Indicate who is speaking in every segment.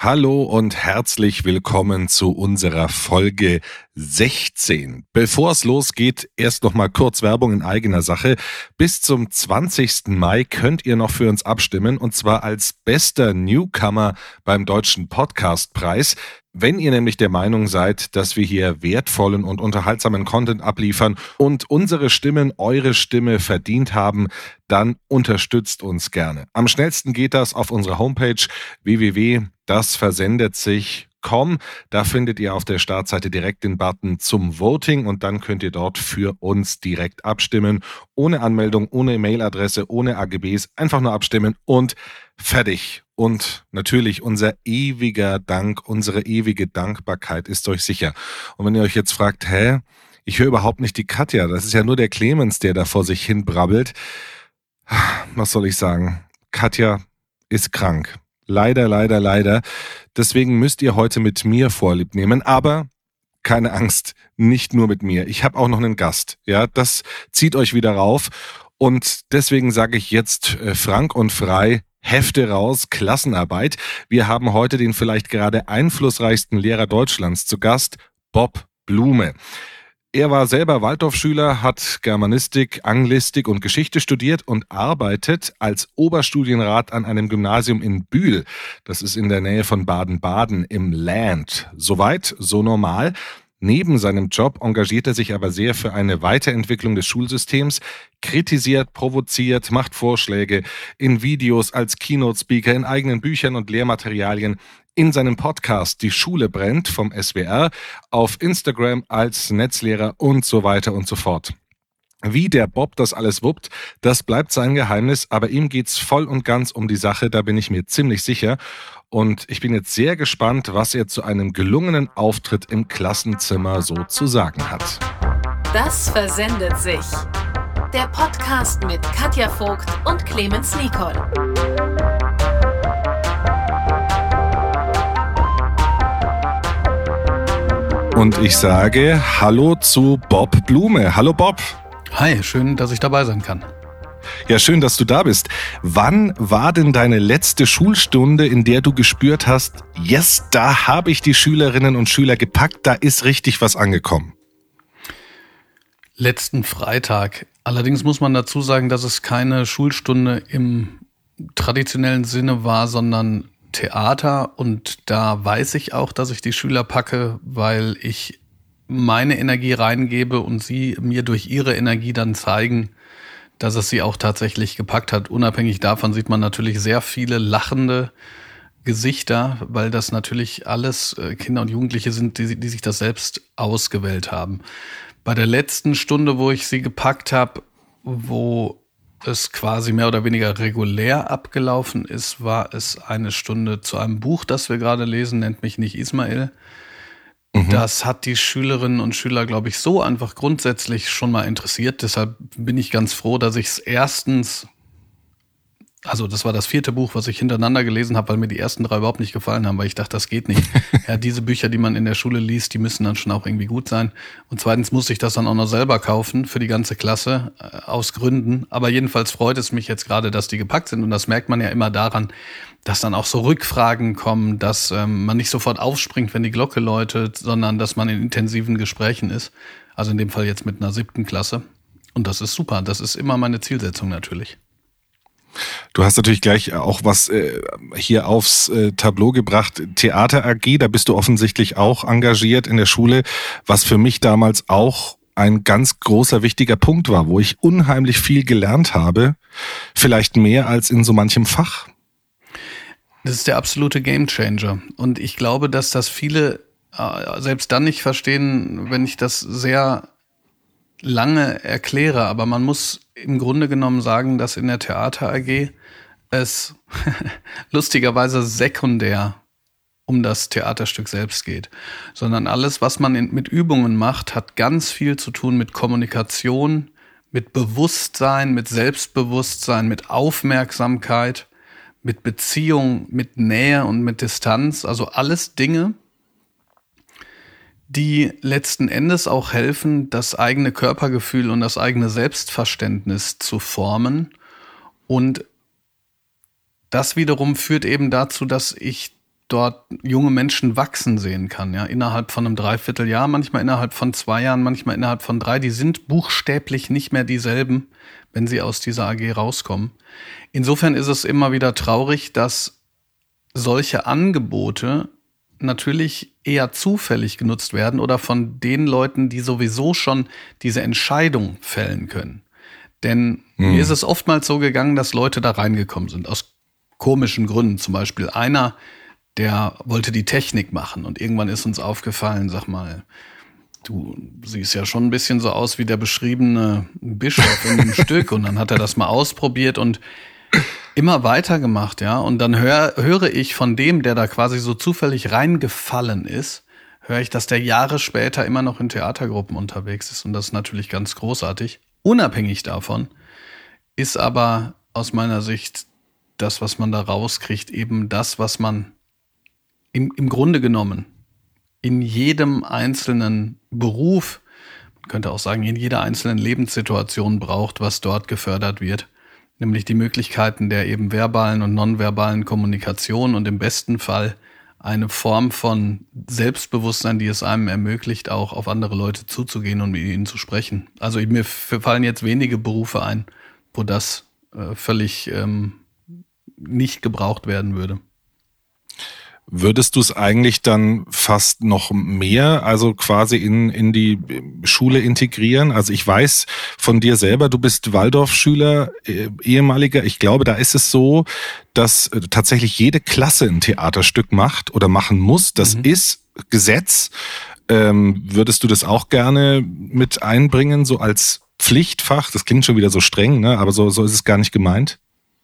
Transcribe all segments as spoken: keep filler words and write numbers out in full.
Speaker 1: Hallo und herzlich willkommen zu unserer Folge sechzehn. Bevor es losgeht, erst noch mal kurz Werbung in eigener Sache. Bis zum zwanzigsten Mai könnt ihr noch für uns abstimmen, und zwar als bester Newcomer beim Deutschen Podcastpreis. Wenn ihr nämlich der Meinung seid, dass wir hier wertvollen und unterhaltsamen Content abliefern und unsere Stimmen eure Stimme verdient haben, dann unterstützt uns gerne. Am schnellsten geht das auf unserer Homepage w w w punkt das versendet sich punkt com. Da findet ihr auf der Startseite direkt den Button zum Voting und dann könnt ihr dort für uns direkt abstimmen. Ohne Anmeldung, ohne Mailadresse, ohne A G Bs, einfach nur abstimmen und fertig. Und natürlich unser ewiger Dank, unsere ewige Dankbarkeit ist euch sicher. Und wenn ihr euch jetzt fragt, hä, ich höre überhaupt nicht die Katja, das ist ja nur der Clemens, der da vor sich hin brabbelt. Was soll ich sagen? Katja ist krank. Leider, leider, leider. Deswegen müsst ihr heute mit mir Vorlieb nehmen. Aber keine Angst, nicht nur mit mir. Ich habe auch noch einen Gast. Ja, das zieht euch wieder rauf. Und deswegen sage ich jetzt äh, frank und frei, Hefte raus, Klassenarbeit. Wir haben heute den vielleicht gerade einflussreichsten Lehrer Deutschlands zu Gast, Bob Blume. Er war selber Waldorfschüler, hat Germanistik, Anglistik und Geschichte studiert und arbeitet als Oberstudienrat an einem Gymnasium in Bühl. Das ist in der Nähe von Baden-Baden im Land. Soweit, so normal. Neben seinem Job engagiert er sich aber sehr für eine Weiterentwicklung des Schulsystems, kritisiert, provoziert, macht Vorschläge in Videos als Keynote-Speaker, in eigenen Büchern und Lehrmaterialien, in seinem Podcast Die Schule brennt vom S W R, auf Instagram als Netzlehrer und so weiter und so fort. Wie der Bob das alles wuppt, das bleibt sein Geheimnis, aber ihm geht's voll und ganz um die Sache, da bin ich mir ziemlich sicher. Und ich bin jetzt sehr gespannt, was er zu einem gelungenen Auftritt im Klassenzimmer so zu sagen hat.
Speaker 2: Das versendet sich. Der Podcast mit Katja Vogt und Clemens Nicol.
Speaker 1: Und ich sage Hallo zu Bob Blume. Hallo Bob.
Speaker 3: Hi, schön, dass ich dabei sein kann.
Speaker 1: Ja, schön, dass du da bist. Wann war denn deine letzte Schulstunde, in der du gespürt hast, yes, da habe ich die Schülerinnen und Schüler gepackt, da ist richtig was angekommen?
Speaker 3: Letzten Freitag. Allerdings muss man dazu sagen, dass es keine Schulstunde im traditionellen Sinne war, sondern Theater. Und da weiß ich auch, dass ich die Schüler packe, weil ich meine Energie reingebe und sie mir durch ihre Energie dann zeigen, dass es sie auch tatsächlich gepackt hat. Unabhängig davon sieht man natürlich sehr viele lachende Gesichter, weil das natürlich alles Kinder und Jugendliche sind, die, die sich das selbst ausgewählt haben. Bei der letzten Stunde, wo ich sie gepackt habe, wo es quasi mehr oder weniger regulär abgelaufen ist, war es eine Stunde zu einem Buch, das wir gerade lesen, nennt mich nicht Ismail. Mhm. Das hat die Schülerinnen und Schüler, glaube ich, so einfach grundsätzlich schon mal interessiert. Deshalb bin ich ganz froh, dass ich es erstens, also das war das vierte Buch, was ich hintereinander gelesen habe, weil mir die ersten drei überhaupt nicht gefallen haben, weil ich dachte, das geht nicht. Ja, diese Bücher, die man in der Schule liest, die müssen dann schon auch irgendwie gut sein. Und zweitens musste ich das dann auch noch selber kaufen für die ganze Klasse, äh, aus Gründen. Aber jedenfalls freut es mich jetzt gerade, dass die gepackt sind. Und das merkt man ja immer daran, dass dann auch so Rückfragen kommen, dass ähm, man nicht sofort aufspringt, wenn die Glocke läutet, sondern dass man in intensiven Gesprächen ist. Also in dem Fall jetzt mit einer siebten Klasse. Und das ist super. Das ist immer meine Zielsetzung natürlich.
Speaker 1: Du hast natürlich gleich auch was äh, hier aufs äh, Tableau gebracht. Theater A G, da bist du offensichtlich auch engagiert in der Schule, was für mich damals auch ein ganz großer, wichtiger Punkt war, wo ich unheimlich viel gelernt habe. Vielleicht mehr als in so manchem Fach.
Speaker 3: Das ist der absolute Gamechanger. Und ich glaube, dass das viele äh, selbst dann nicht verstehen, wenn ich das sehr lange erkläre. Aber man muss im Grunde genommen sagen, dass in der Theater A G es lustigerweise sekundär um das Theaterstück selbst geht. Sondern alles, was man in, mit Übungen macht, hat ganz viel zu tun mit Kommunikation, mit Bewusstsein, mit Selbstbewusstsein, mit Aufmerksamkeit, mit Beziehung, mit Nähe und mit Distanz. Also alles Dinge, die letzten Endes auch helfen, das eigene Körpergefühl und das eigene Selbstverständnis zu formen. Und das wiederum führt eben dazu, dass ich dort junge Menschen wachsen sehen kann, ja, innerhalb von einem Dreivierteljahr, manchmal innerhalb von zwei Jahren, manchmal innerhalb von drei. Die sind buchstäblich nicht mehr dieselben, wenn sie aus dieser A G rauskommen. Insofern ist es immer wieder traurig, dass solche Angebote natürlich eher zufällig genutzt werden oder von den Leuten, die sowieso schon diese Entscheidung fällen können. Denn hm. mir ist es oftmals so gegangen, dass Leute da reingekommen sind, aus komischen Gründen. Zum Beispiel einer, der wollte die Technik machen und irgendwann ist uns aufgefallen, sag mal, du siehst ja schon ein bisschen so aus wie der beschriebene Bischof in dem Stück. Und dann hat er das mal ausprobiert und immer weitergemacht, ja. Und dann hör, höre ich von dem, der da quasi so zufällig reingefallen ist, höre ich, dass der Jahre später immer noch in Theatergruppen unterwegs ist. Und das ist natürlich ganz großartig. Unabhängig davon ist aber aus meiner Sicht das, was man da rauskriegt, eben das, was man im, im Grunde genommen in jedem einzelnen Beruf, man könnte auch sagen, in jeder einzelnen Lebenssituation braucht, was dort gefördert wird. Nämlich die Möglichkeiten der eben verbalen und nonverbalen Kommunikation und im besten Fall eine Form von Selbstbewusstsein, die es einem ermöglicht, auch auf andere Leute zuzugehen und mit ihnen zu sprechen. Also mir fallen jetzt wenige Berufe ein, wo das äh, völlig ähm, nicht gebraucht werden würde.
Speaker 1: Würdest du es eigentlich dann fast noch mehr, also quasi in in die Schule integrieren? Also ich weiß von dir selber, du bist Waldorfschüler, äh, ehemaliger. Ich glaube, da ist es so, dass äh, tatsächlich jede Klasse ein Theaterstück macht oder machen muss. Das mhm. ist Gesetz. Ähm, würdest du das auch gerne mit einbringen, so als Pflichtfach? Das klingt schon wieder so streng, ne? Aber so so ist es gar nicht gemeint.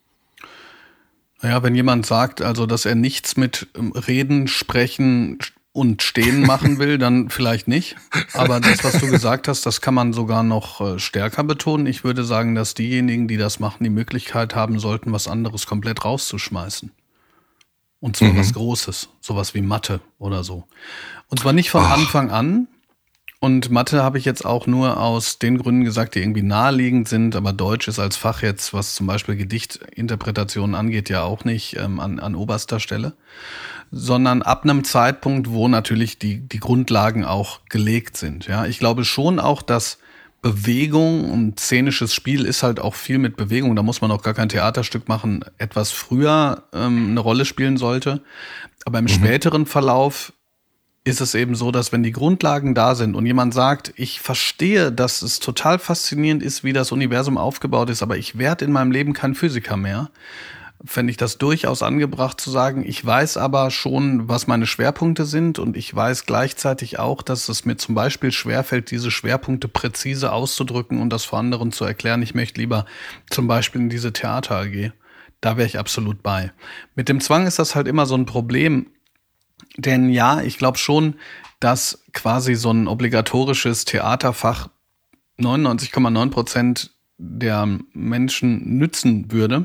Speaker 3: Naja, wenn jemand sagt, also, dass er nichts mit Reden, Sprechen und Stehen machen will, dann vielleicht nicht. Aber das, was du gesagt hast, das kann man sogar noch stärker betonen. Ich würde sagen, dass diejenigen, die das machen, die Möglichkeit haben sollten, was anderes komplett rauszuschmeißen. Und zwar mhm. was Großes, sowas wie Mathe oder so. Und zwar nicht von Ach. Anfang an. Und Mathe habe ich jetzt auch nur aus den Gründen gesagt, die irgendwie naheliegend sind, aber Deutsch ist als Fach jetzt, was zum Beispiel Gedichtinterpretationen angeht, ja auch nicht ähm, an, an oberster Stelle, sondern ab einem Zeitpunkt, wo natürlich die, die Grundlagen auch gelegt sind. Ja, ich glaube schon auch, dass Bewegung und szenisches Spiel ist halt auch viel mit Bewegung, da muss man auch gar kein Theaterstück machen, etwas früher ähm, eine Rolle spielen sollte. Aber im mhm. späteren Verlauf ist es eben so, dass wenn die Grundlagen da sind und jemand sagt, ich verstehe, dass es total faszinierend ist, wie das Universum aufgebaut ist, aber ich werde in meinem Leben kein Physiker mehr, fände ich das durchaus angebracht zu sagen, ich weiß aber schon, was meine Schwerpunkte sind und ich weiß gleichzeitig auch, dass es mir zum Beispiel schwerfällt, diese Schwerpunkte präzise auszudrücken und das vor anderen zu erklären. Ich möchte lieber zum Beispiel in diese Theater-A G. Da wäre ich absolut bei. Mit dem Zwang ist das halt immer so ein Problem. Denn ja, ich glaube schon, dass quasi so ein obligatorisches Theaterfach neunundneunzig Komma neun Prozent der Menschen nützen würde.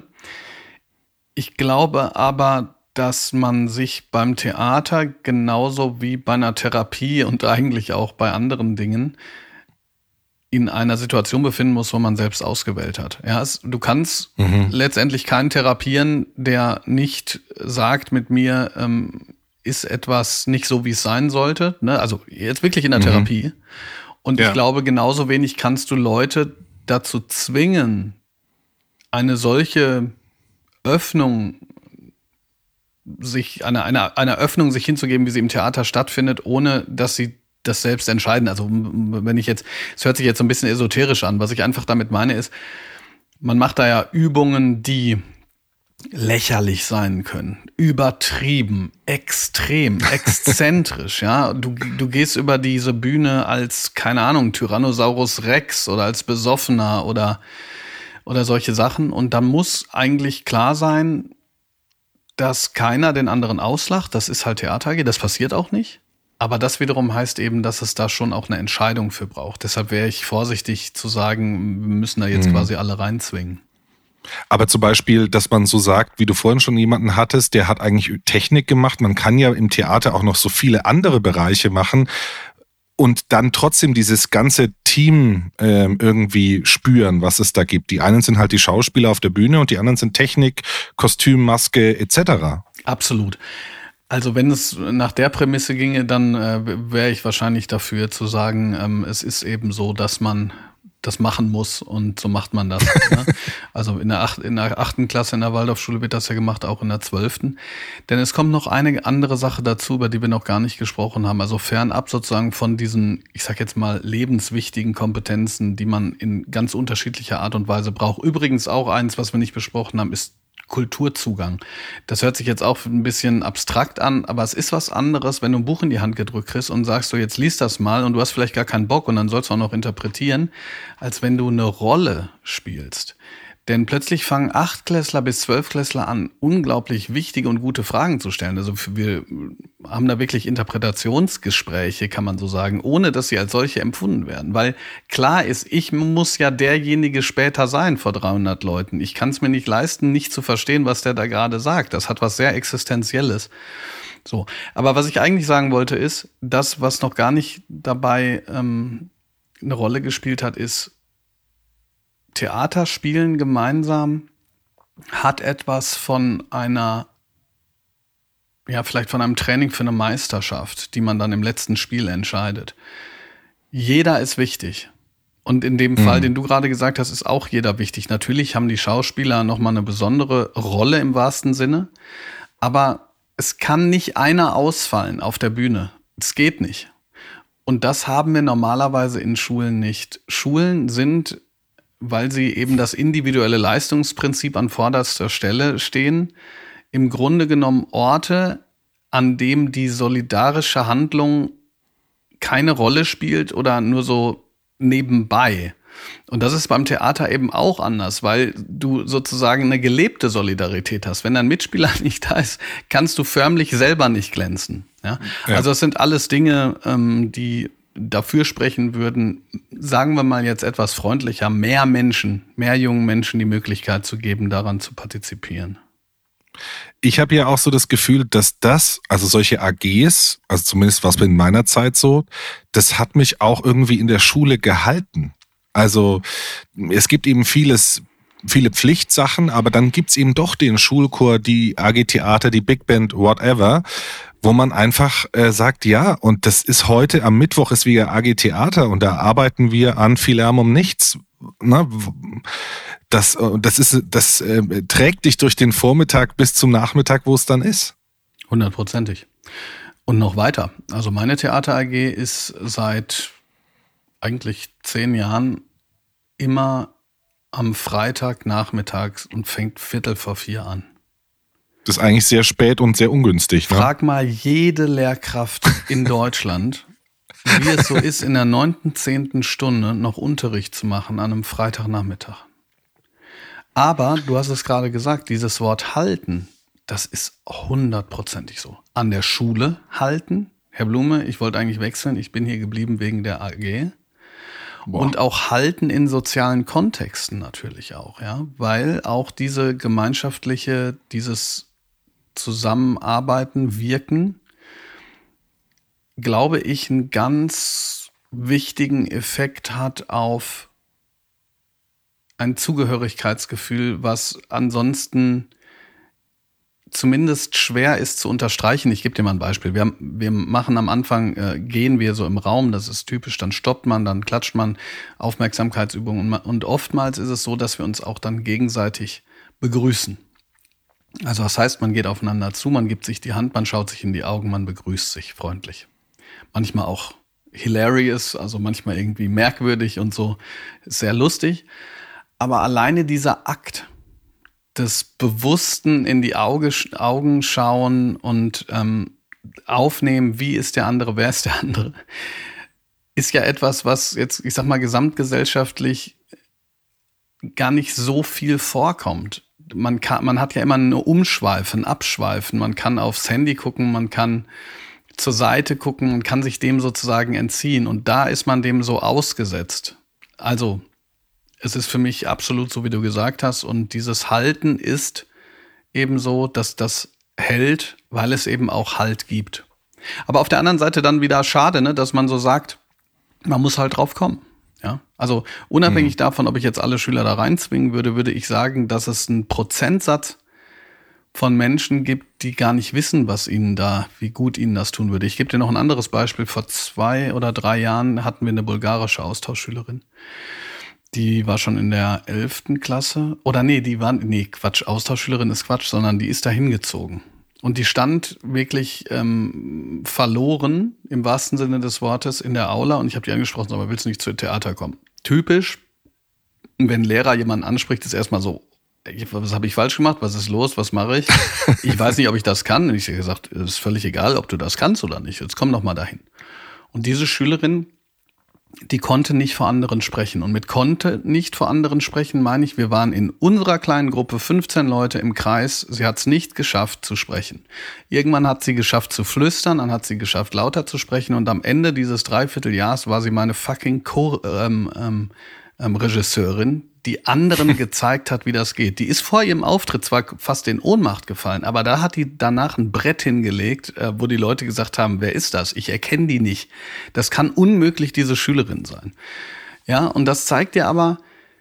Speaker 3: Ich glaube aber, dass man sich beim Theater genauso wie bei einer Therapie und eigentlich auch bei anderen Dingen in einer Situation befinden muss, wo man selbst ausgewählt hat. Ja, es, du kannst mhm. letztendlich keinen therapieren, der nicht sagt mit mir, ähm, ist etwas nicht so, wie es sein sollte. Ne? Also jetzt wirklich in der mhm. Therapie. Und ja. ich glaube, genauso wenig kannst du Leute dazu zwingen, eine solche Öffnung sich, eine, eine, eine Öffnung sich hinzugeben, wie sie im Theater stattfindet, ohne dass sie das selbst entscheiden. Also wenn ich jetzt, es hört sich jetzt so ein bisschen esoterisch an, was ich einfach damit meine ist, man macht da ja Übungen, die lächerlich sein können, übertrieben, extrem, exzentrisch, ja. Du, du gehst über diese Bühne als, keine Ahnung, Tyrannosaurus Rex oder als Besoffener oder, oder solche Sachen. Und dann muss eigentlich klar sein, dass keiner den anderen auslacht. Das ist halt Theater-A G, das passiert auch nicht. Aber das wiederum heißt eben, dass es da schon auch eine Entscheidung für braucht. Deshalb wäre ich vorsichtig zu sagen, wir müssen da jetzt mhm. quasi alle reinzwingen.
Speaker 1: Aber zum Beispiel, dass man so sagt, wie du vorhin schon jemanden hattest, der hat eigentlich Technik gemacht. Man kann ja im Theater auch noch so viele andere Bereiche machen und dann trotzdem dieses ganze Team äh, irgendwie spüren, was es da gibt. Die einen sind halt die Schauspieler auf der Bühne und die anderen sind Technik, Kostüm, Maske et cetera.
Speaker 3: Absolut. Also wenn es nach der Prämisse ginge, dann äh, wäre ich wahrscheinlich dafür zu sagen, ähm, es ist eben so, dass man das machen muss und so macht man das. Ne? Also in der, acht, in der achten Klasse in der Waldorfschule wird das ja gemacht, auch in der zwölften. Denn es kommt noch eine andere Sache dazu, über die wir noch gar nicht gesprochen haben. Also fernab sozusagen von diesen, ich sag jetzt mal, lebenswichtigen Kompetenzen, die man in ganz unterschiedlicher Art und Weise braucht. Übrigens auch eins, was wir nicht besprochen haben, ist Kulturzugang. Das hört sich jetzt auch ein bisschen abstrakt an, aber es ist was anderes, wenn du ein Buch in die Hand gedrückt kriegst und sagst so, jetzt liest das mal und du hast vielleicht gar keinen Bock und dann sollst du auch noch interpretieren, als wenn du eine Rolle spielst. Denn plötzlich fangen Achtklässler bis Zwölfklässler an, unglaublich wichtige und gute Fragen zu stellen. Also wir haben da wirklich Interpretationsgespräche, kann man so sagen, ohne dass sie als solche empfunden werden. Weil klar ist, ich muss ja derjenige später sein vor dreihundert Leuten. Ich kann es mir nicht leisten, nicht zu verstehen, was der da gerade sagt. Das hat was sehr Existenzielles. So, aber was ich eigentlich sagen wollte ist, das, was noch gar nicht dabei ähm, eine Rolle gespielt hat, ist, Theaterspielen gemeinsam hat etwas von einer, ja, vielleicht von einem Training für eine Meisterschaft, die man dann im letzten Spiel entscheidet. Jeder ist wichtig. Und in dem mhm. Fall, den du gerade gesagt hast, ist auch jeder wichtig. Natürlich haben die Schauspieler nochmal eine besondere Rolle im wahrsten Sinne. Aber es kann nicht einer ausfallen auf der Bühne. Es geht nicht. Und das haben wir normalerweise in Schulen nicht. Schulen sind, weil sie eben das individuelle Leistungsprinzip an vorderster Stelle stehen, im Grunde genommen Orte, an dem die solidarische Handlung keine Rolle spielt oder nur so nebenbei. Und das ist beim Theater eben auch anders, weil du sozusagen eine gelebte Solidarität hast. Wenn dein Mitspieler nicht da ist, kannst du förmlich selber nicht glänzen. Ja? Ja. Also das sind alles Dinge, ähm, die dafür sprechen würden, sagen wir mal jetzt etwas freundlicher, mehr Menschen, mehr jungen Menschen die Möglichkeit zu geben, daran zu partizipieren.
Speaker 1: Ich habe ja auch so das Gefühl, dass das, also solche A Gs, also zumindest war es in meiner Zeit so, das hat mich auch irgendwie in der Schule gehalten. Also es gibt eben vieles, viele Pflichtsachen, aber dann gibt's eben doch den Schulchor, die A G Theater, die Big Band, whatever, wo man einfach äh, sagt, ja, und das ist heute, am Mittwoch ist wieder A G Theater und da arbeiten wir an viel Lärm um nichts. Na, das, das ist, das äh, trägt dich durch den Vormittag bis zum Nachmittag, wo es dann ist.
Speaker 3: Hundertprozentig. Und noch weiter. Also meine Theater A G ist seit eigentlich zehn Jahren immer am Freitag nachmittags und fängt Viertel vor vier an.
Speaker 1: Das ist eigentlich sehr spät und sehr ungünstig. Ne?
Speaker 3: Frag mal jede Lehrkraft in Deutschland, wie es so ist, in der neunten, zehnten Stunde noch Unterricht zu machen an einem Freitagnachmittag. Aber, du hast es gerade gesagt, dieses Wort halten, das ist hundertprozentig so. An der Schule halten. Herr Blume, ich wollte eigentlich wechseln, ich bin hier geblieben wegen der A G. Boah. Und auch halten in sozialen Kontexten natürlich auch, ja, weil auch diese gemeinschaftliche, dieses Zusammenarbeiten, Wirken, glaube ich, einen ganz wichtigen Effekt hat auf ein Zugehörigkeitsgefühl, was ansonsten zumindest schwer ist zu unterstreichen. Ich gebe dir mal ein Beispiel. Wir, wir machen am Anfang, äh, gehen wir so im Raum, das ist typisch, dann stoppt man, dann klatscht man, Aufmerksamkeitsübungen. Und, und oftmals ist es so, dass wir uns auch dann gegenseitig begrüßen. Also das heißt, man geht aufeinander zu, man gibt sich die Hand, man schaut sich in die Augen, man begrüßt sich freundlich. Manchmal auch hilarious, also manchmal irgendwie merkwürdig und so, sehr lustig. Aber alleine dieser Akt des Bewussten in die Auge, Augen schauen und ähm, aufnehmen, wie ist der andere, wer ist der andere, ist ja etwas, was jetzt, ich sag mal, gesamtgesellschaftlich gar nicht so viel vorkommt. Man kann, man hat ja immer eine Umschweife, ein Abschweifen. Man kann aufs Handy gucken, man kann zur Seite gucken, man kann sich dem sozusagen entziehen. Und da ist man dem so ausgesetzt. Also, es ist für mich absolut so, wie du gesagt hast. Und dieses Halten ist eben so, dass das hält, weil es eben auch Halt gibt. Aber auf der anderen Seite dann wieder schade, ne, dass man so sagt, man muss halt drauf kommen. Ja, also unabhängig mhm. davon, ob ich jetzt alle Schüler da reinzwingen würde, würde ich sagen, dass es ein Prozentsatz von Menschen gibt, die gar nicht wissen, was ihnen da, wie gut ihnen das tun würde. Ich gebe dir noch ein anderes Beispiel. Vor zwei oder drei Jahren hatten wir eine bulgarische Austauschschülerin. Die war schon in der elften Klasse. Oder nee, die war, nee, Quatsch, Austauschschülerin ist Quatsch, sondern die ist da hingezogen. Und die stand wirklich ähm, verloren, im wahrsten Sinne des Wortes, in der Aula. Und ich habe die angesprochen, aber willst du nicht zu Theater kommen? Typisch, wenn Lehrer jemanden anspricht, ist erstmal so, was habe ich falsch gemacht? Was ist los? Was mache ich? Ich weiß nicht, ob ich das kann. Und ich habe gesagt, es ist völlig egal, ob du das kannst oder nicht. Jetzt komm doch mal dahin. Und diese Schülerin, die konnte nicht vor anderen sprechen. Und mit konnte nicht vor anderen sprechen meine ich, wir waren in unserer kleinen Gruppe fünfzehn Leute im Kreis. Sie hat es nicht geschafft zu sprechen. Irgendwann hat sie geschafft zu flüstern, dann hat sie geschafft lauter zu sprechen. Und am Ende dieses Dreivierteljahres war sie meine fucking Co- ähm, ähm, ähm, Regisseurin, die anderen gezeigt hat, wie das geht. Die ist vor ihrem Auftritt zwar fast in Ohnmacht gefallen, aber da hat die danach ein Brett hingelegt, wo die Leute gesagt haben, wer ist das? Ich erkenne die nicht. Das kann unmöglich diese Schülerin sein. Ja, und das zeigt dir aber,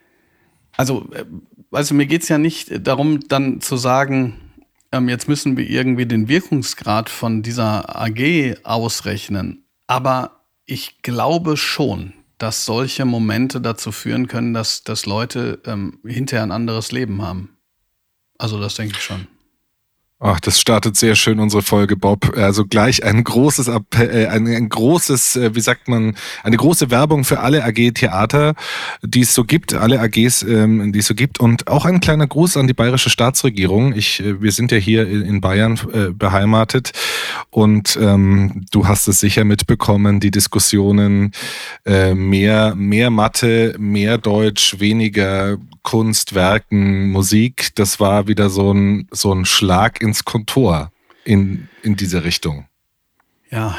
Speaker 3: also, also mir geht's ja nicht darum, dann zu sagen, jetzt müssen wir irgendwie den Wirkungsgrad von dieser A G ausrechnen. Aber ich glaube schon, dass solche Momente dazu führen können, dass, dass Leute ähm, hinterher ein anderes Leben haben. Also das denke ich schon.
Speaker 1: Ach, das startet sehr schön unsere Folge, Bob. Also gleich ein großes, äh, ein, ein großes, äh, wie sagt man, eine große Werbung für alle A G-Theater, die es so gibt, alle A Gs, ähm, die es so gibt. Und auch ein kleiner Gruß an die bayerische Staatsregierung. Ich, äh, wir sind ja hier in Bayern äh, beheimatet und ähm, du hast es sicher mitbekommen, die Diskussionen äh, mehr, mehr Mathe, mehr Deutsch, weniger Kunst, Werken, Musik, das war wieder so ein, so ein Schlag ins Kontor in, in diese Richtung.
Speaker 3: Ja,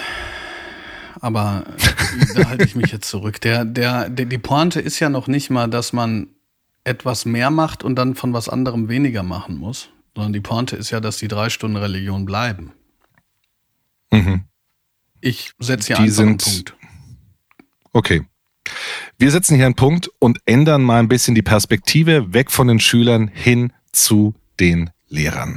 Speaker 3: aber da halte ich mich jetzt zurück. Der, der, der, die Pointe ist ja noch nicht mal, dass man etwas mehr macht und dann von was anderem weniger machen muss, sondern die Pointe ist ja, dass die drei Stunden Religion bleiben.
Speaker 1: Mhm.
Speaker 3: Ich setze hier
Speaker 1: die
Speaker 3: einfach
Speaker 1: sind,
Speaker 3: einen Punkt.
Speaker 1: Okay. Wir setzen hier einen Punkt und ändern mal ein bisschen die Perspektive weg von den Schülern hin zu den Lehrern.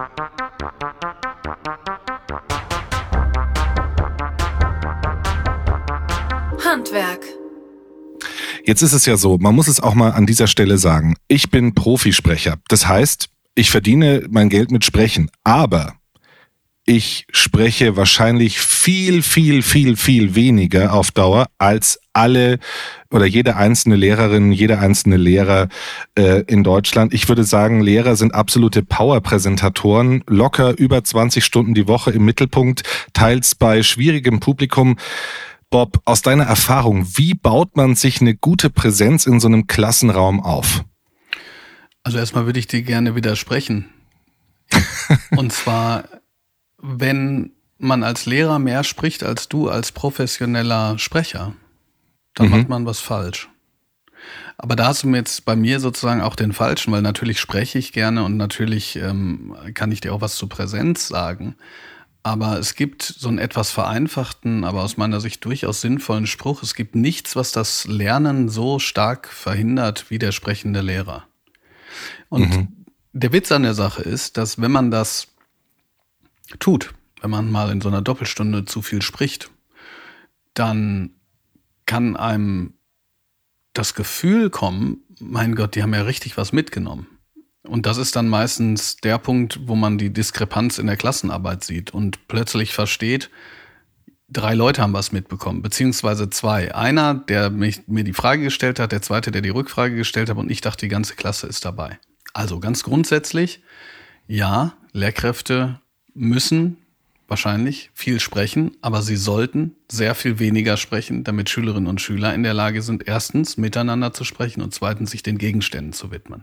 Speaker 2: Handwerk.
Speaker 1: Jetzt ist es ja so, man muss es auch mal an dieser Stelle sagen. Ich bin Profisprecher. Das heißt, ich verdiene mein Geld mit Sprechen. Aber ich spreche wahrscheinlich viel, viel, viel, viel weniger auf Dauer als alle oder jede einzelne Lehrerin, jeder einzelne Lehrer äh, in Deutschland. Ich würde sagen, Lehrer sind absolute Power-Präsentatoren, locker über zwanzig Stunden die Woche im Mittelpunkt, teils bei schwierigem Publikum. Bob, aus deiner Erfahrung, wie baut man sich eine gute Präsenz in so einem Klassenraum auf?
Speaker 3: Also erstmal würde ich dir gerne widersprechen. Und zwar, wenn man als Lehrer mehr spricht als du als professioneller Sprecher, dann mhm. macht man was falsch. Aber da hast du mir jetzt bei mir sozusagen auch den Falschen, weil natürlich spreche ich gerne und natürlich ähm, kann ich dir auch was zur Präsenz sagen. Aber es gibt so einen etwas vereinfachten, aber aus meiner Sicht durchaus sinnvollen Spruch. Es gibt nichts, was das Lernen so stark verhindert wie der sprechende Lehrer. Und mhm. der Witz an der Sache ist, dass wenn man das tut, wenn man mal in so einer Doppelstunde zu viel spricht, dann kann einem das Gefühl kommen, mein Gott, die haben ja richtig was mitgenommen. Und das ist dann meistens der Punkt, wo man die Diskrepanz in der Klassenarbeit sieht und plötzlich versteht, drei Leute haben was mitbekommen, beziehungsweise zwei. Einer, der mich, mir die Frage gestellt hat, der zweite, der die Rückfrage gestellt hat und ich dachte, die ganze Klasse ist dabei. Also ganz grundsätzlich, ja, Lehrkräfte müssen wahrscheinlich viel sprechen, aber sie sollten sehr viel weniger sprechen, damit Schülerinnen und Schüler in der Lage sind, erstens miteinander zu sprechen und zweitens sich den Gegenständen zu widmen.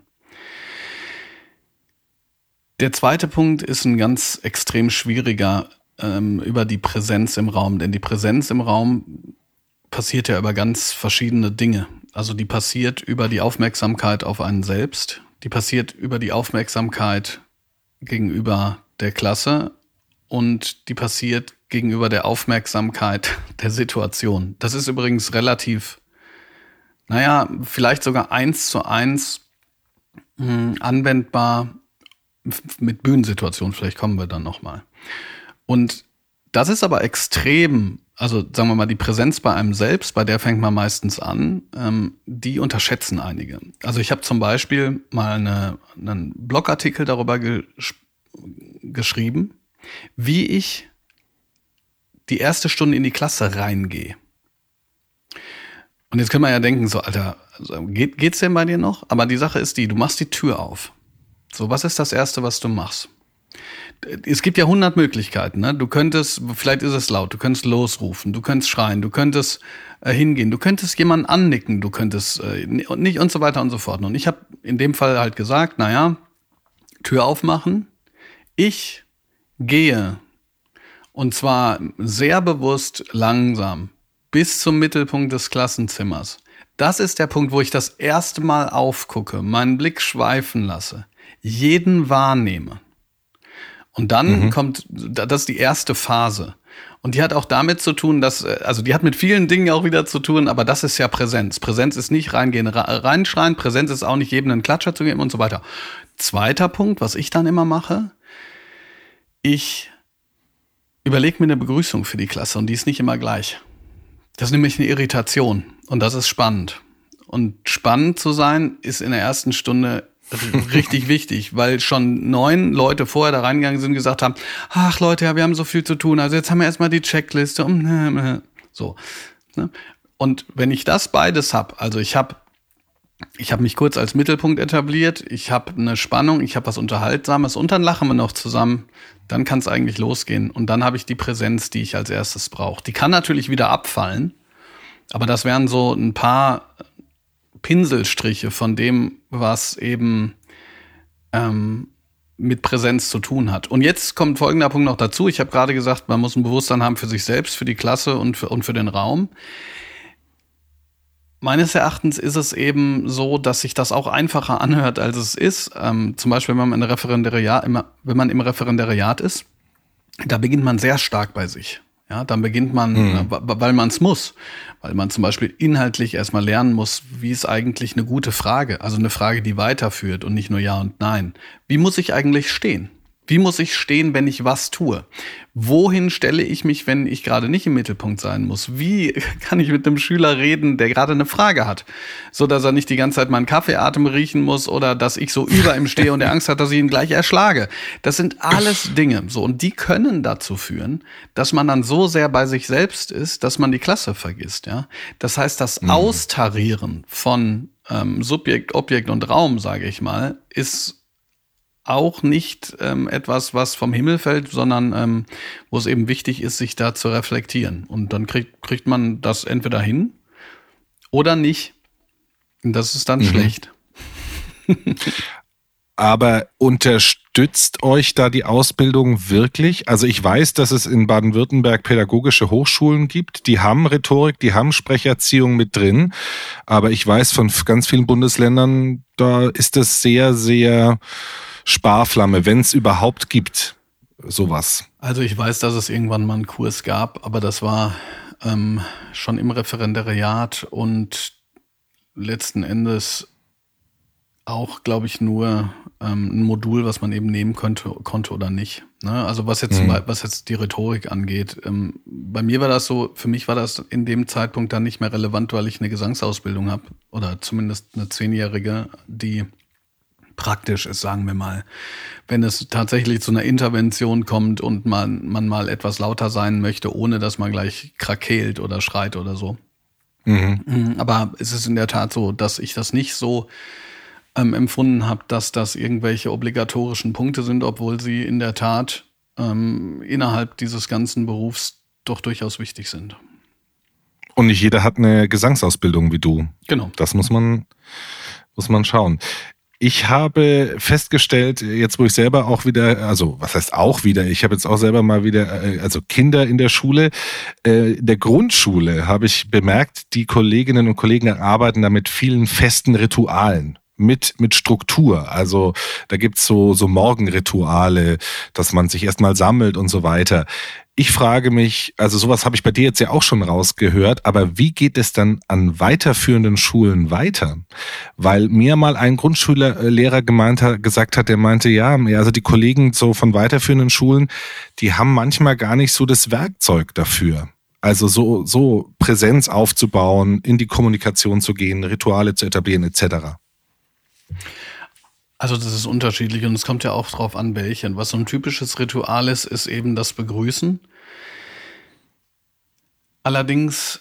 Speaker 3: Der zweite Punkt ist ein ganz extrem schwieriger ähm, über die Präsenz im Raum, denn die Präsenz im Raum passiert ja über ganz verschiedene Dinge. Also die passiert über die Aufmerksamkeit auf einen selbst, die passiert über die Aufmerksamkeit gegenüber der Klasse und die passiert gegenüber der Aufmerksamkeit der Situation. Das ist übrigens relativ, naja, vielleicht sogar eins zu eins mh, anwendbar mit Bühnensituationen, vielleicht kommen wir dann nochmal. Und das ist aber extrem, also sagen wir mal, die Präsenz bei einem selbst, bei der fängt man meistens an, ähm, die unterschätzen einige. Also ich habe zum Beispiel mal eine, einen Blogartikel darüber ge- geschrieben, wie ich die erste Stunde in die Klasse reingehe. Und jetzt kann man ja denken, so, Alter, geht, geht's denn bei dir noch? Aber die Sache ist die, du machst die Tür auf. So, was ist das Erste, was du machst? Es gibt ja hundert Möglichkeiten, ne? Du könntest, vielleicht ist es laut, du könntest losrufen, du könntest schreien, du könntest äh, hingehen, du könntest jemanden annicken, du könntest äh, nicht und so weiter und so fort. Und ich habe in dem Fall halt gesagt, naja, Tür aufmachen, ich gehe und zwar sehr bewusst langsam bis zum Mittelpunkt des Klassenzimmers. Das ist der Punkt, wo ich das erste Mal aufgucke, meinen Blick schweifen lasse, jeden wahrnehme. Und dann mhm. kommt, das ist die erste Phase. Und die hat auch damit zu tun, dass, also die hat mit vielen Dingen auch wieder zu tun, aber das ist ja Präsenz. Präsenz ist nicht reingehen, reinschreien, Präsenz ist auch nicht jedem einen Klatscher zu geben und so weiter. Zweiter Punkt, was ich dann immer mache, ich überlege mir eine Begrüßung für die Klasse und die ist nicht immer gleich. Das ist nämlich eine Irritation und das ist spannend. Und spannend zu sein ist in der ersten Stunde richtig wichtig, weil schon neun Leute vorher da reingegangen sind und gesagt haben, ach Leute, ja, wir haben so viel zu tun, also jetzt haben wir erstmal die Checkliste. So. Und wenn ich das beides habe, also ich habe ich habe mich kurz als Mittelpunkt etabliert, ich habe eine Spannung, ich habe was Unterhaltsames und dann lachen wir noch zusammen, dann kann es eigentlich losgehen und dann habe ich die Präsenz, die ich als erstes brauche. Die kann natürlich wieder abfallen, aber das wären so ein paar Pinselstriche von dem, was eben ähm, mit Präsenz zu tun hat. Und jetzt kommt folgender Punkt noch dazu. Ich habe gerade gesagt, man muss ein Bewusstsein haben für sich selbst, für die Klasse und für, und für den Raum. Meines Erachtens ist es eben so, dass sich das auch einfacher anhört, als es ist. Ähm, zum Beispiel, wenn man, in Referendariat, wenn man im Referendariat ist, da beginnt man sehr stark bei sich. Ja, dann beginnt man, mhm. weil man es muss, weil man zum Beispiel inhaltlich erstmal lernen muss, wie ist eigentlich eine gute Frage, also eine Frage, die weiterführt und nicht nur Ja und Nein. Wie muss ich eigentlich stehen? Wie muss ich stehen, wenn ich was tue? Wohin stelle ich mich, wenn ich gerade nicht im Mittelpunkt sein muss? Wie kann ich mit einem Schüler reden, der gerade eine Frage hat, so dass er nicht die ganze Zeit meinen Kaffeeatem riechen muss oder dass ich so über ihm stehe und er Angst hat, dass ich ihn gleich erschlage? Das sind alles Dinge, so, und die können dazu führen, dass man dann so sehr bei sich selbst ist, dass man die Klasse vergisst, ja. Das heißt, das mhm. Austarieren von ähm, Subjekt, Objekt und Raum, sage ich mal, ist auch nicht ähm, etwas, was vom Himmel fällt, sondern ähm, wo es eben wichtig ist, sich da zu reflektieren. Und dann kriegt, kriegt man das entweder hin oder nicht. Und das ist dann mhm. schlecht.
Speaker 1: Aber unterstützt euch da die Ausbildung wirklich? Also ich weiß, dass es in Baden-Württemberg pädagogische Hochschulen gibt, die haben Rhetorik, die haben Sprecherziehung mit drin. Aber ich weiß von ganz vielen Bundesländern, da ist es sehr, sehr Sparflamme, wenn es überhaupt gibt, sowas.
Speaker 3: Also ich weiß, dass es irgendwann mal einen Kurs gab, aber das war ähm, schon im Referendariat und letzten Endes auch, glaube ich, nur ähm, ein Modul, was man eben nehmen konnte, konnte oder nicht. Ne? Also was jetzt, mhm. was jetzt die Rhetorik angeht. Ähm, bei mir war das so, für mich war das in dem Zeitpunkt dann nicht mehr relevant, weil ich eine Gesangsausbildung habe oder zumindest eine zehnjährige, die praktisch ist, sagen wir mal. Wenn es tatsächlich zu einer Intervention kommt und man, man mal etwas lauter sein möchte, ohne dass man gleich krakeelt oder schreit oder so. Mhm. Aber es ist in der Tat so, dass ich das nicht so ähm, empfunden habe, dass das irgendwelche obligatorischen Punkte sind, obwohl sie in der Tat ähm, innerhalb dieses ganzen Berufs doch durchaus wichtig sind.
Speaker 1: Und nicht jeder hat eine Gesangsausbildung wie du.
Speaker 3: Genau.
Speaker 1: Das muss man, muss man schauen. Ich habe festgestellt, jetzt wo ich selber auch wieder, also was heißt auch wieder, ich habe jetzt auch selber mal wieder, also Kinder in der Schule, in der Grundschule habe ich bemerkt, die Kolleginnen und Kollegen arbeiten da mit vielen festen Ritualen. mit mit Struktur. Also da gibt's so so Morgenrituale, dass man sich erstmal sammelt und so weiter. Ich frage mich, also sowas habe ich bei dir jetzt ja auch schon rausgehört, aber wie geht es dann an weiterführenden Schulen weiter? Weil mir mal ein Grundschullehrer gemeint hat, gesagt hat, der meinte, ja, also die Kollegen so von weiterführenden Schulen, die haben manchmal gar nicht so das Werkzeug dafür. Also so so Präsenz aufzubauen, in die Kommunikation zu gehen, Rituale zu etablieren et cetera.
Speaker 3: Also das ist unterschiedlich und es kommt ja auch drauf an, welchen. Was so ein typisches Ritual ist, ist eben das Begrüßen. Allerdings,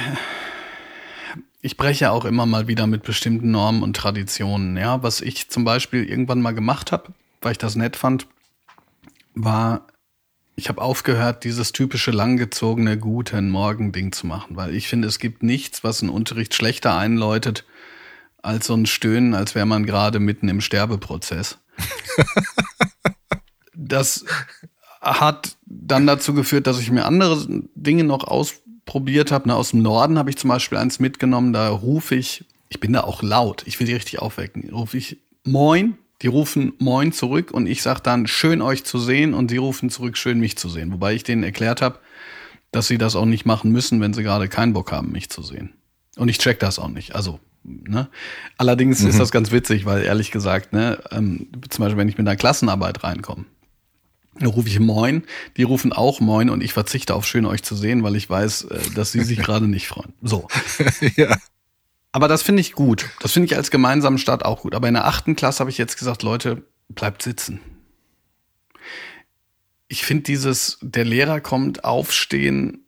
Speaker 3: ich breche auch immer mal wieder mit bestimmten Normen und Traditionen. Ja, was ich zum Beispiel irgendwann mal gemacht habe, weil ich das nett fand, war, ich habe aufgehört, dieses typische langgezogene Guten Morgen-Ding zu machen, weil ich finde, es gibt nichts, was einen Unterricht schlechter einläutet, als so ein Stöhnen, als wäre man gerade mitten im Sterbeprozess. Das hat dann dazu geführt, dass ich mir andere Dinge noch ausprobiert habe. Aus dem Norden habe ich zum Beispiel eins mitgenommen, da rufe ich, ich bin da auch laut, ich will die richtig aufwecken, rufe ich Moin, die rufen Moin zurück und ich sage dann, schön euch zu sehen und die rufen zurück, schön mich zu sehen. Wobei ich denen erklärt habe, dass sie das auch nicht machen müssen, wenn sie gerade keinen Bock haben, mich zu sehen. Und ich check das auch nicht, also Ne? Allerdings mhm. ist das ganz witzig, weil ehrlich gesagt, ne, ähm, zum Beispiel, wenn ich mit einer Klassenarbeit reinkomme, dann rufe ich Moin, die rufen auch Moin und ich verzichte auf schön euch zu sehen, weil ich weiß, äh, dass sie sich gerade nicht freuen. So. Ja. Aber das finde ich gut. Das finde ich als gemeinsamen Start auch gut. Aber in der achten Klasse habe ich jetzt gesagt, Leute, bleibt sitzen. Ich finde dieses, der Lehrer kommt, aufstehen,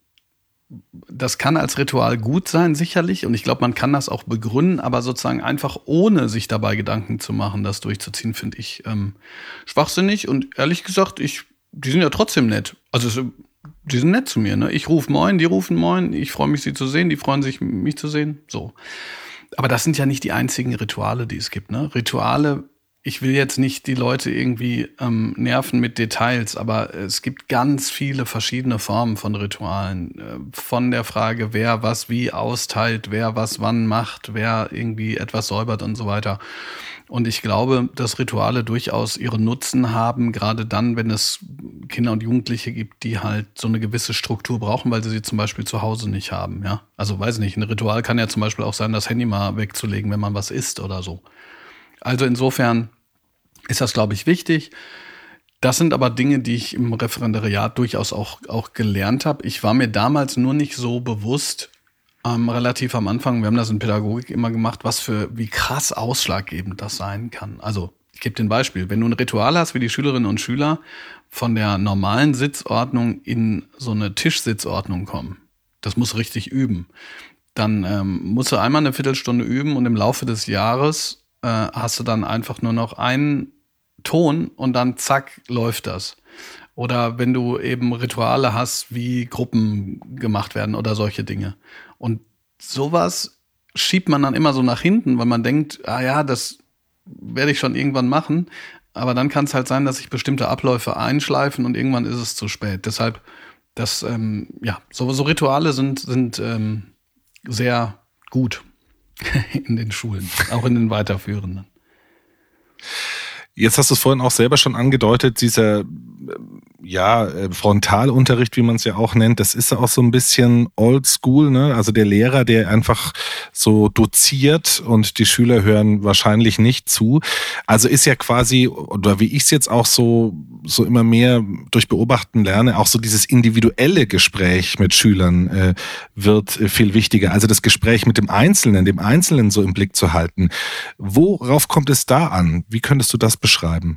Speaker 3: das kann als Ritual gut sein, sicherlich. Und ich glaube, man kann das auch begründen. Aber sozusagen einfach ohne sich dabei Gedanken zu machen, das durchzuziehen, finde ich ähm, schwachsinnig. Und ehrlich gesagt, ich, die sind ja trotzdem nett. Also die sind nett zu mir. Ne? Ich rufe Moin, die rufen Moin. Ich freue mich, sie zu sehen. Die freuen sich, mich zu sehen. So. Aber das sind ja nicht die einzigen Rituale, die es gibt. Ne? Rituale, ich will jetzt nicht die Leute irgendwie ähm, nerven mit Details, aber es gibt ganz viele verschiedene Formen von Ritualen. Äh, von der Frage, wer was wie austeilt, wer was wann macht, wer irgendwie etwas säubert und so weiter. Und ich glaube, dass Rituale durchaus ihren Nutzen haben, gerade dann, wenn es Kinder und Jugendliche gibt, die halt so eine gewisse Struktur brauchen, weil sie sie zum Beispiel zu Hause nicht haben. Ja? Also weiß nicht, ein Ritual kann ja zum Beispiel auch sein, das Handy mal wegzulegen, wenn man was isst oder so. Also insofern ist das, glaube ich, wichtig. Das sind aber Dinge, die ich im Referendariat durchaus auch, auch gelernt habe. Ich war mir damals nur nicht so bewusst, ähm, relativ am Anfang, wir haben das in Pädagogik immer gemacht, was für, wie krass ausschlaggebend das sein kann. Also ich gebe dir ein Beispiel. Wenn du ein Ritual hast, wie die Schülerinnen und Schüler von der normalen Sitzordnung in so eine Tischsitzordnung kommen, das muss richtig üben, dann ähm, musst du einmal eine Viertelstunde üben und im Laufe des Jahres hast du dann einfach nur noch einen Ton und dann zack, läuft das. Oder wenn du eben Rituale hast, wie Gruppen gemacht werden oder solche Dinge. Und sowas schiebt man dann immer so nach hinten, weil man denkt, ah ja, das werde ich schon irgendwann machen. Aber dann kann es halt sein, dass sich bestimmte Abläufe einschleifen und irgendwann ist es zu spät. Deshalb, das, ähm, ja, so, so Rituale sind, sind ähm, sehr gut. In den Schulen, auch in den weiterführenden.
Speaker 1: Jetzt hast du es vorhin auch selber schon angedeutet, dieser ja Frontalunterricht, wie man es ja auch nennt, das ist auch so ein bisschen oldschool, ne? Also der Lehrer, der einfach so doziert und die Schüler hören wahrscheinlich nicht zu. Also ist ja quasi, oder wie ich es jetzt auch so so immer mehr durch Beobachten lerne, auch so dieses individuelle Gespräch mit Schülern äh, wird viel wichtiger. Also das Gespräch mit dem Einzelnen, dem Einzelnen so im Blick zu halten. Worauf kommt es da an? Wie könntest du das beschreiben?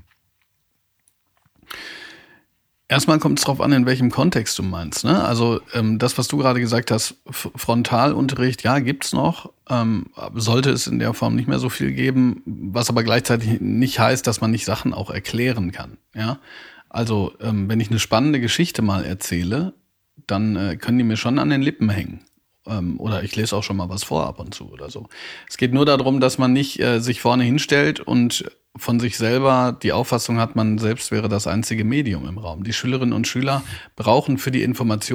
Speaker 3: Erstmal kommt es drauf an, in welchem Kontext du meinst. Ne? Also ähm, das, was du gerade gesagt hast, F- Frontalunterricht, ja, gibt's noch. Ähm, sollte es in der Form nicht mehr so viel geben, was aber gleichzeitig nicht heißt, dass man nicht Sachen auch erklären kann. Ja? Also ähm, wenn ich eine spannende Geschichte mal erzähle, dann äh, können die mir schon an den Lippen hängen. Ähm, oder ich lese auch schon mal was vor ab und zu oder so. Es geht nur darum, dass man nicht äh, sich vorne hinstellt und von sich selber die Auffassung hat, man selbst wäre das einzige Medium im Raum. Die Schülerinnen und Schüler brauchen für die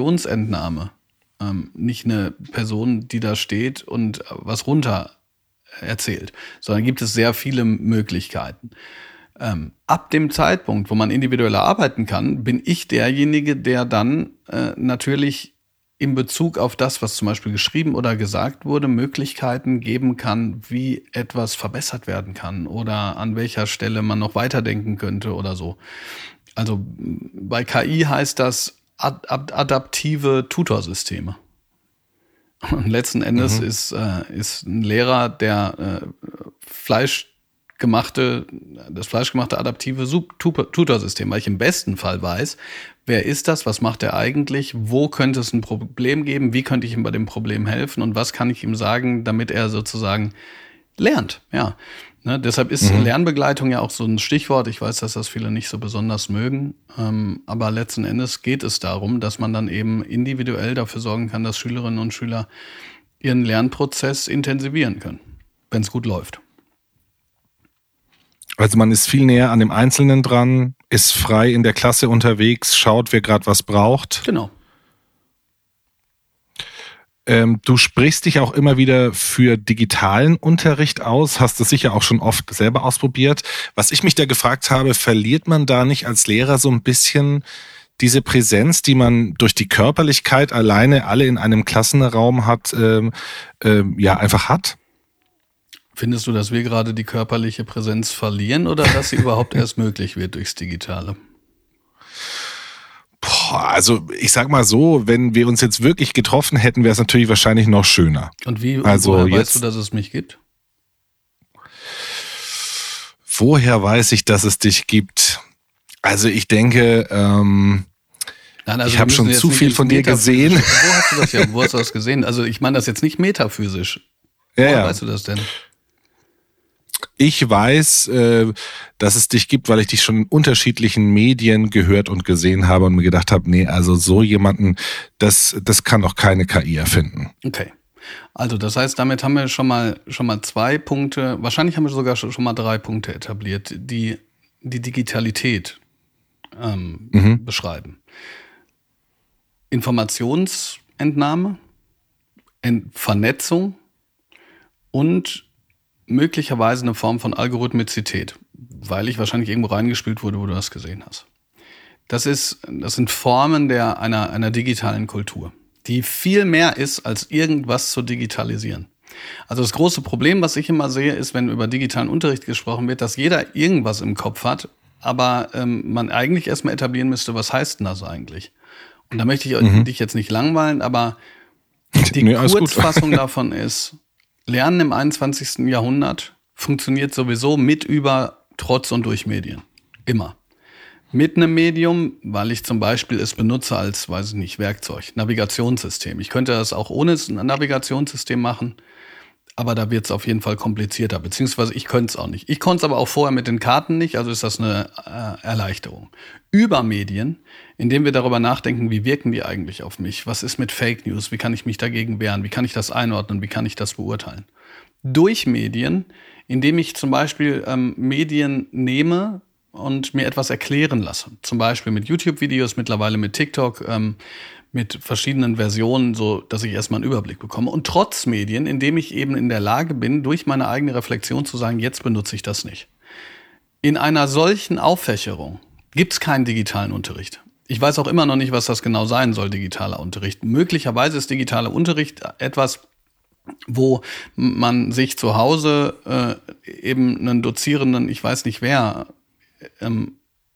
Speaker 3: Informationsentnahme ähm, nicht eine Person, die da steht und was runter erzählt, sondern gibt es sehr viele Möglichkeiten. Ähm, ab dem Zeitpunkt, wo man individueller arbeiten kann, bin ich derjenige, der dann äh, natürlich in Bezug auf das, was zum Beispiel geschrieben oder gesagt wurde, Möglichkeiten geben kann, wie etwas verbessert werden kann oder an welcher Stelle man noch weiterdenken könnte oder so. Also bei K I heißt das ad- ad- adaptive Tutorsysteme. Und letzten Endes mhm. ist, äh, ist ein Lehrer, der äh, fleischgemachte, das fleischgemachte adaptive Tutorsystem, weil ich im besten Fall weiß, wer ist das, was macht er eigentlich, wo könnte es ein Problem geben, wie könnte ich ihm bei dem Problem helfen und was kann ich ihm sagen, damit er sozusagen lernt, ja. Ne, deshalb ist mhm. Lernbegleitung ja auch so ein Stichwort. Ich weiß, dass das viele nicht so besonders mögen. Ähm, aber letzten Endes geht es darum, dass man dann eben individuell dafür sorgen kann, dass Schülerinnen und Schüler ihren Lernprozess intensivieren können, wenn es gut läuft.
Speaker 1: Also man ist viel näher an dem Einzelnen dran, ist frei in der Klasse unterwegs, schaut, wer gerade was braucht.
Speaker 3: Genau.
Speaker 1: Ähm, du sprichst dich auch immer wieder für digitalen Unterricht aus, hast das sicher auch schon oft selber ausprobiert. Was ich mich da gefragt habe, verliert man da nicht als Lehrer so ein bisschen diese Präsenz, die man durch die Körperlichkeit alleine alle in einem Klassenraum hat, ähm, ähm, ja einfach hat?
Speaker 3: Findest du, dass wir gerade die körperliche Präsenz verlieren oder dass sie überhaupt erst möglich wird durchs Digitale?
Speaker 1: Boah, also ich sag mal so, wenn wir uns jetzt wirklich getroffen hätten, wäre es natürlich wahrscheinlich noch schöner.
Speaker 3: Und wie,
Speaker 1: also
Speaker 3: woher
Speaker 1: jetzt,
Speaker 3: weißt du, dass es mich gibt?
Speaker 1: Woher weiß ich, dass es dich gibt? Also ich denke, ähm,
Speaker 3: Nein, also
Speaker 1: ich habe schon zu viel von dir gesehen.
Speaker 3: Wo hast du das ja? Wo hast du das gesehen? Also ich meine das jetzt nicht metaphysisch.
Speaker 1: Ja,
Speaker 3: Woher
Speaker 1: ja.
Speaker 3: weißt du das denn?
Speaker 1: Ich weiß, äh, dass es dich gibt, weil ich dich schon in unterschiedlichen Medien gehört und gesehen habe und mir gedacht habe, nee, also so jemanden, das, das kann doch keine K I erfinden.
Speaker 3: Okay. Also das heißt, damit haben wir schon mal schon mal zwei Punkte, wahrscheinlich haben wir sogar schon, schon mal drei Punkte etabliert, die die Digitalität ähm, mhm. beschreiben. Informationsentnahme, Ent- Vernetzung und möglicherweise eine Form von Algorithmizität, weil ich wahrscheinlich irgendwo reingespielt wurde, wo du das gesehen hast. Das ist, das sind Formen der, einer, einer digitalen Kultur, die viel mehr ist, als irgendwas zu digitalisieren. Also das große Problem, was ich immer sehe, ist, wenn über digitalen Unterricht gesprochen wird, dass jeder irgendwas im Kopf hat, aber ähm, man eigentlich erstmal etablieren müsste, was heißt denn das eigentlich? Und da möchte ich mhm. dich jetzt nicht langweilen, aber die nee, Kurzfassung davon ist, Lernen im einundzwanzigsten Jahrhundert funktioniert sowieso mit, über, trotz und durch Medien. Immer. Mit einem Medium, weil ich zum Beispiel es benutze als, weiß ich nicht, Werkzeug, Navigationssystem. Ich könnte das auch ohne ein Navigationssystem machen, aber da wird es auf jeden Fall komplizierter, beziehungsweise ich könnte es auch nicht. Ich konnte es aber auch vorher mit den Karten nicht, also ist das eine äh, Erleichterung. Über Medien, indem wir darüber nachdenken, wie wirken die eigentlich auf mich? Was ist mit Fake News? Wie kann ich mich dagegen wehren? Wie kann ich das einordnen? Wie kann ich das beurteilen? Durch Medien, indem ich zum Beispiel ähm, Medien nehme und mir etwas erklären lasse. Zum Beispiel mit YouTube-Videos, mittlerweile mit TikTok, ähm, mit verschiedenen Versionen, so dass ich erstmal einen Überblick bekomme. Und trotz Medien, indem ich eben in der Lage bin, durch meine eigene Reflexion zu sagen, jetzt benutze ich das nicht. In einer solchen Auffächerung gibt es keinen digitalen Unterricht. Ich weiß auch immer noch nicht, was das genau sein soll, digitaler Unterricht. Möglicherweise ist digitaler Unterricht etwas, wo man sich zu Hause äh, eben einen Dozierenden, ich weiß nicht wer, ähm,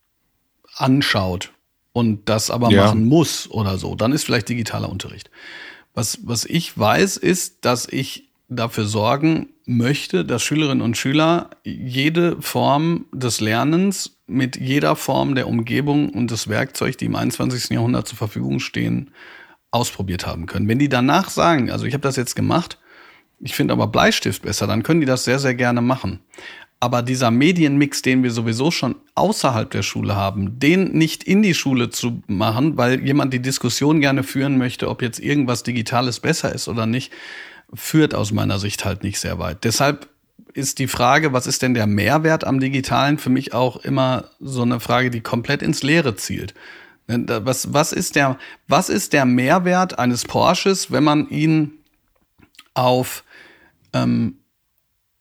Speaker 3: anschaut und das aber ja. machen muss oder so. Dann ist vielleicht digitaler Unterricht. Was, was ich weiß, ist, dass ich dafür sorgen möchte, dass Schülerinnen und Schüler jede Form des Lernens mit jeder Form der Umgebung und des Werkzeugs, die im einundzwanzigsten Jahrhundert zur Verfügung stehen, ausprobiert haben können. Wenn die danach sagen, also ich habe das jetzt gemacht, ich finde aber Bleistift besser, dann können die das sehr, sehr gerne machen. Aber dieser Medienmix, den wir sowieso schon außerhalb der Schule haben, den nicht in die Schule zu machen, weil jemand die Diskussion gerne führen möchte, ob jetzt irgendwas Digitales besser ist oder nicht, führt aus meiner Sicht halt nicht sehr weit. Deshalb ist die Frage, was ist denn der Mehrwert am Digitalen, für mich auch immer so eine Frage, die komplett ins Leere zielt. Was, was ist der, was ist der Mehrwert eines Porsches, wenn man ihn auf ähm,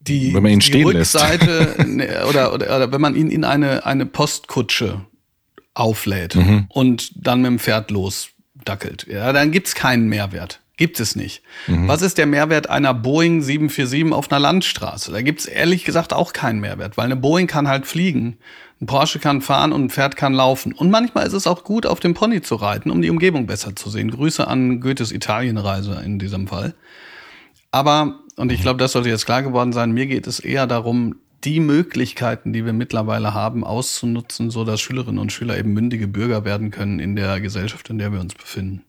Speaker 3: die,
Speaker 1: wenn man ihn
Speaker 3: die
Speaker 1: stehen
Speaker 3: Rückseite lässt. oder, oder, oder wenn man ihn in eine, eine Postkutsche auflädt mhm. und dann mit dem Pferd losdackelt, ja, dann gibt's keinen Mehrwert. Gibt es nicht. Mhm. Was ist der Mehrwert einer Boeing sieben vier sieben auf einer Landstraße? Da gibt's ehrlich gesagt auch keinen Mehrwert, weil eine Boeing kann halt fliegen, ein Porsche kann fahren und ein Pferd kann laufen. Und manchmal ist es auch gut, auf dem Pony zu reiten, um die Umgebung besser zu sehen. Grüße an Goethes Italienreise in diesem Fall. Aber, und ich glaube, das sollte jetzt klar geworden sein, mir geht es eher darum, die Möglichkeiten, die wir mittlerweile haben, auszunutzen, so dass Schülerinnen und Schüler eben mündige Bürger werden können in der Gesellschaft, in der wir uns befinden.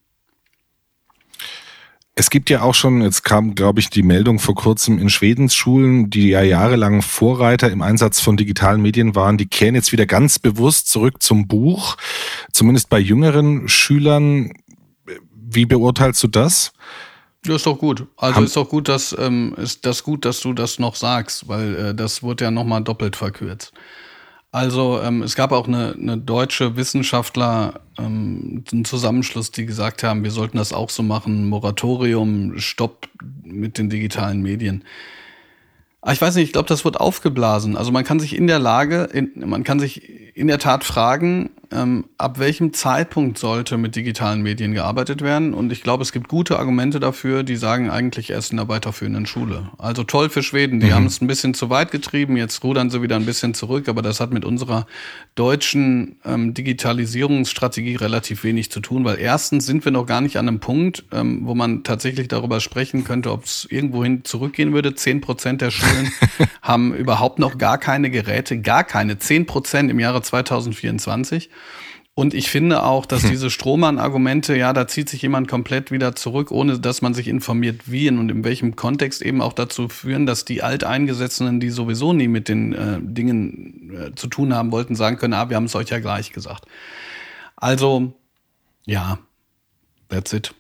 Speaker 1: Es gibt ja auch schon, jetzt kam, glaube ich, die Meldung vor kurzem in Schwedens Schulen, die ja jahrelang Vorreiter im Einsatz von digitalen Medien waren, die kehren jetzt wieder ganz bewusst zurück zum Buch, zumindest bei jüngeren Schülern. Wie beurteilst du das?
Speaker 3: Ja, ist doch gut. Also Haben ist doch gut, dass ähm, ist das gut, dass du das noch sagst, weil äh, das wird ja nochmal doppelt verkürzt. Also ähm, es gab auch eine, eine deutsche Wissenschaftler, ähm, einen Zusammenschluss, die gesagt haben, wir sollten das auch so machen, Moratorium, Stopp mit den digitalen Medien. Aber ich weiß nicht, ich glaube, das wird aufgeblasen. Also man kann sich in der Lage, in, man kann sich in der Tat fragen, ähm, ab welchem Zeitpunkt sollte mit digitalen Medien gearbeitet werden. Und ich glaube, es gibt gute Argumente dafür, die sagen eigentlich erst in der weiterführenden Schule. Also toll für Schweden, die mhm. haben es ein bisschen zu weit getrieben, jetzt rudern sie wieder ein bisschen zurück, aber das hat mit unserer deutschen ähm, Digitalisierungsstrategie relativ wenig zu tun, weil erstens sind wir noch gar nicht an einem Punkt, ähm, wo man tatsächlich darüber sprechen könnte, ob es irgendwohin zurückgehen würde. Zehn Prozent der Schulen haben überhaupt noch gar keine Geräte, gar keine, zehn Prozent im Jahre zweitausendvierundzwanzig. Und ich finde auch, dass diese Strohmann-Argumente, ja, da zieht sich jemand komplett wieder zurück, ohne dass man sich informiert, wie und in welchem Kontext, eben auch dazu führen, dass die Alteingesessenen, die sowieso nie mit den äh, Dingen äh, zu tun haben wollten, sagen können, ah, wir haben es euch ja gleich gesagt. Also, ja, that's it.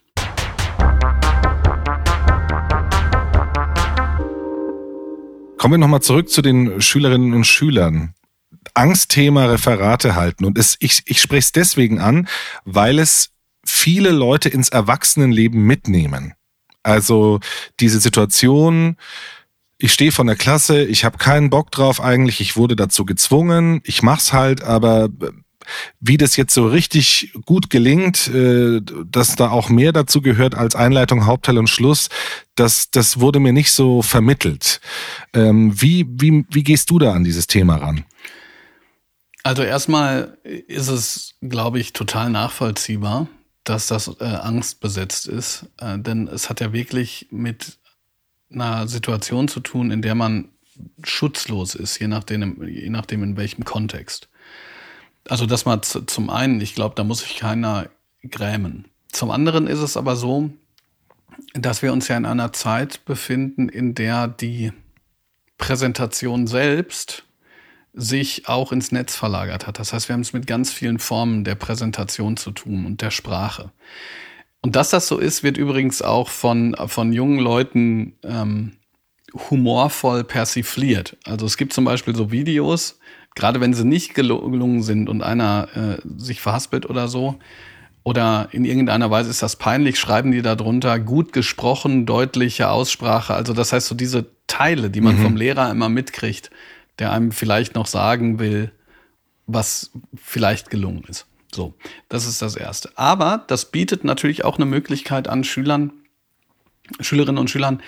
Speaker 1: Kommen wir nochmal zurück zu den Schülerinnen und Schülern. Angstthema Referate halten. Und es, ich, ich spreche es deswegen an, weil es viele Leute ins Erwachsenenleben mitnehmen. Also diese Situation, ich stehe vor der Klasse, ich habe keinen Bock drauf eigentlich, ich wurde dazu gezwungen, ich mach's halt, aber wie das jetzt so richtig gut gelingt, dass da auch mehr dazu gehört als Einleitung, Hauptteil und Schluss, das, das wurde mir nicht so vermittelt. Wie, wie, wie gehst du da an dieses Thema ran?
Speaker 3: Also erstmal ist es, glaube ich, total nachvollziehbar, dass das äh, angstbesetzt ist. Äh, denn es hat ja wirklich mit einer Situation zu tun, in der man schutzlos ist, je nachdem, je nachdem in welchem Kontext. Also das mal z- zum einen, ich glaube, da muss sich keiner grämen. Zum anderen ist es aber so, dass wir uns ja in einer Zeit befinden, in der die Präsentation selbst sich auch ins Netz verlagert hat. Das heißt, wir haben es mit ganz vielen Formen der Präsentation zu tun und der Sprache. Und dass das so ist, wird übrigens auch von, von jungen Leuten ähm, humorvoll persifliert. Also es gibt zum Beispiel so Videos, gerade wenn sie nicht gelungen sind und einer äh, sich verhaspelt oder so, oder in irgendeiner Weise ist das peinlich, schreiben die da drunter, gut gesprochen, deutliche Aussprache. Also das heißt, so diese Teile, die man mhm. vom Lehrer immer mitkriegt, der einem vielleicht noch sagen will, was vielleicht gelungen ist. So, das ist das Erste. Aber das bietet natürlich auch eine Möglichkeit an Schülern, Schülerinnen und Schülern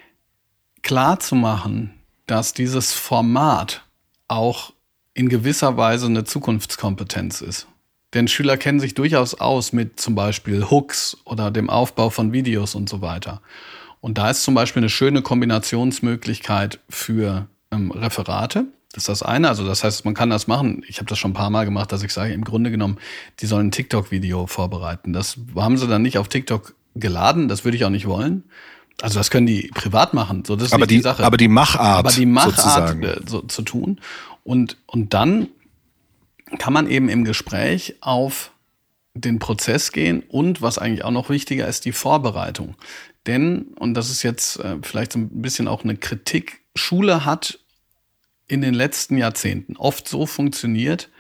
Speaker 3: klarzumachen, dass dieses Format auch in gewisser Weise eine Zukunftskompetenz ist. Denn Schüler kennen sich durchaus aus mit zum Beispiel Hooks oder dem Aufbau von Videos und so weiter. Und da ist zum Beispiel eine schöne Kombinationsmöglichkeit für ähm, Referate. Das ist das eine. Also das heißt, man kann das machen. Ich habe das schon ein paar Mal gemacht, dass ich sage, im Grunde genommen, die sollen ein TikTok-Video vorbereiten. Das haben sie dann nicht auf TikTok geladen. Das würde ich auch nicht wollen. Also das können die privat machen. So, das ist
Speaker 1: aber
Speaker 3: nicht die, die Sache.
Speaker 1: Aber die Machart,
Speaker 3: aber die Machart
Speaker 1: sozusagen.
Speaker 3: Äh, so, zu tun. Und, und dann kann man eben im Gespräch auf den Prozess gehen und, was eigentlich auch noch wichtiger ist, die Vorbereitung. Denn, und das ist jetzt äh, vielleicht so ein bisschen auch eine Kritik, Schule hat in den letzten Jahrzehnten oft so funktioniert,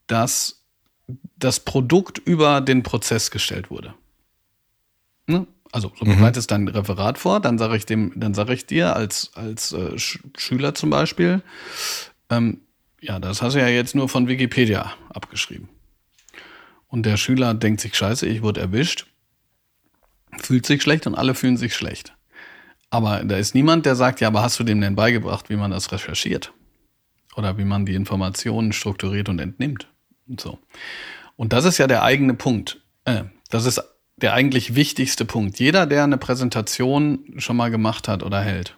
Speaker 3: dass das Produkt über den Prozess gestellt wurde. Ne? Also du bereitest dein Referat vor, dann sage ich dem, dann sage ich dir als als äh, Sch- Schüler zum Beispiel, ähm, ja, das hast du ja jetzt nur von Wikipedia abgeschrieben. Und der Schüler denkt sich, scheiße, ich wurde erwischt, fühlt sich schlecht und alle fühlen sich schlecht. Aber da ist niemand, der sagt, ja, aber hast du dem denn beigebracht, wie man das recherchiert? Oder wie man die Informationen strukturiert und entnimmt? Und so. Und das ist ja der eigene Punkt. Äh, das ist der eigentlich wichtigste Punkt. Jeder, der eine Präsentation schon mal gemacht hat oder hält,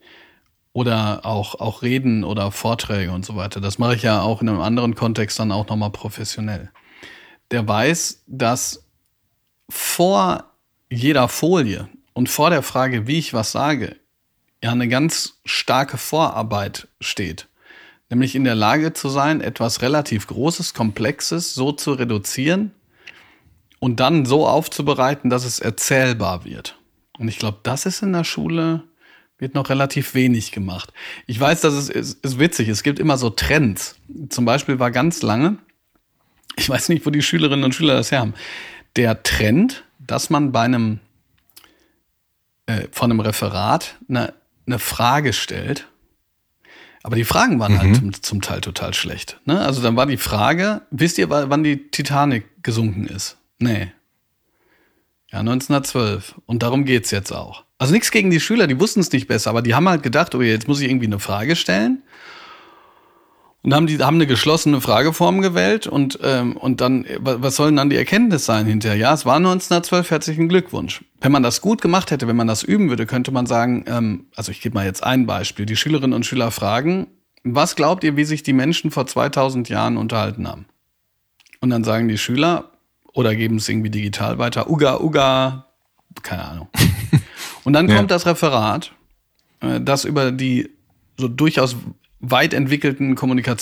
Speaker 3: oder auch, auch Reden oder Vorträge und so weiter, das mache ich ja auch in einem anderen Kontext dann auch nochmal professionell, der weiß, dass vor jeder Folie und vor der Frage, wie ich was sage, ja eine ganz starke Vorarbeit steht. Nämlich in der Lage zu sein, etwas relativ Großes, Komplexes so zu reduzieren und dann so aufzubereiten, dass es erzählbar wird. Und ich glaube, das ist in der Schule, wird noch relativ wenig gemacht. Ich weiß, dass es ist, ist witzig, es gibt immer so Trends. Zum Beispiel war ganz lange, ich weiß nicht, wo die Schülerinnen und Schüler das her haben, der Trend, dass man bei einem, äh, von einem Referat eine, eine Frage stellt. Aber die Fragen waren mhm. halt zum, zum Teil total schlecht. Ne? Also dann war die Frage, wisst ihr, wann die Titanic gesunken ist? Nee. Ja, neunzehnhundertzwölf. Und darum geht's jetzt auch. Also nichts gegen die Schüler, die wussten es nicht besser, aber die haben halt gedacht, okay, jetzt muss ich irgendwie eine Frage stellen. Und haben die haben eine geschlossene Frageform gewählt und ähm, und dann, was soll denn dann die Erkenntnis sein hinterher? Ja, es war neunzehnhundertzwölf, herzlichen Glückwunsch. Wenn man das gut gemacht hätte, wenn man das üben würde, könnte man sagen, ähm, also ich gebe mal jetzt ein Beispiel. Die Schülerinnen und Schüler fragen, was glaubt ihr, wie sich die Menschen vor zweitausend Jahren unterhalten haben? Und dann sagen die Schüler, oder geben es irgendwie digital weiter, Uga, Uga, keine Ahnung. Und dann kommt ja. das Referat, äh, das über die so durchaus weit entwickelten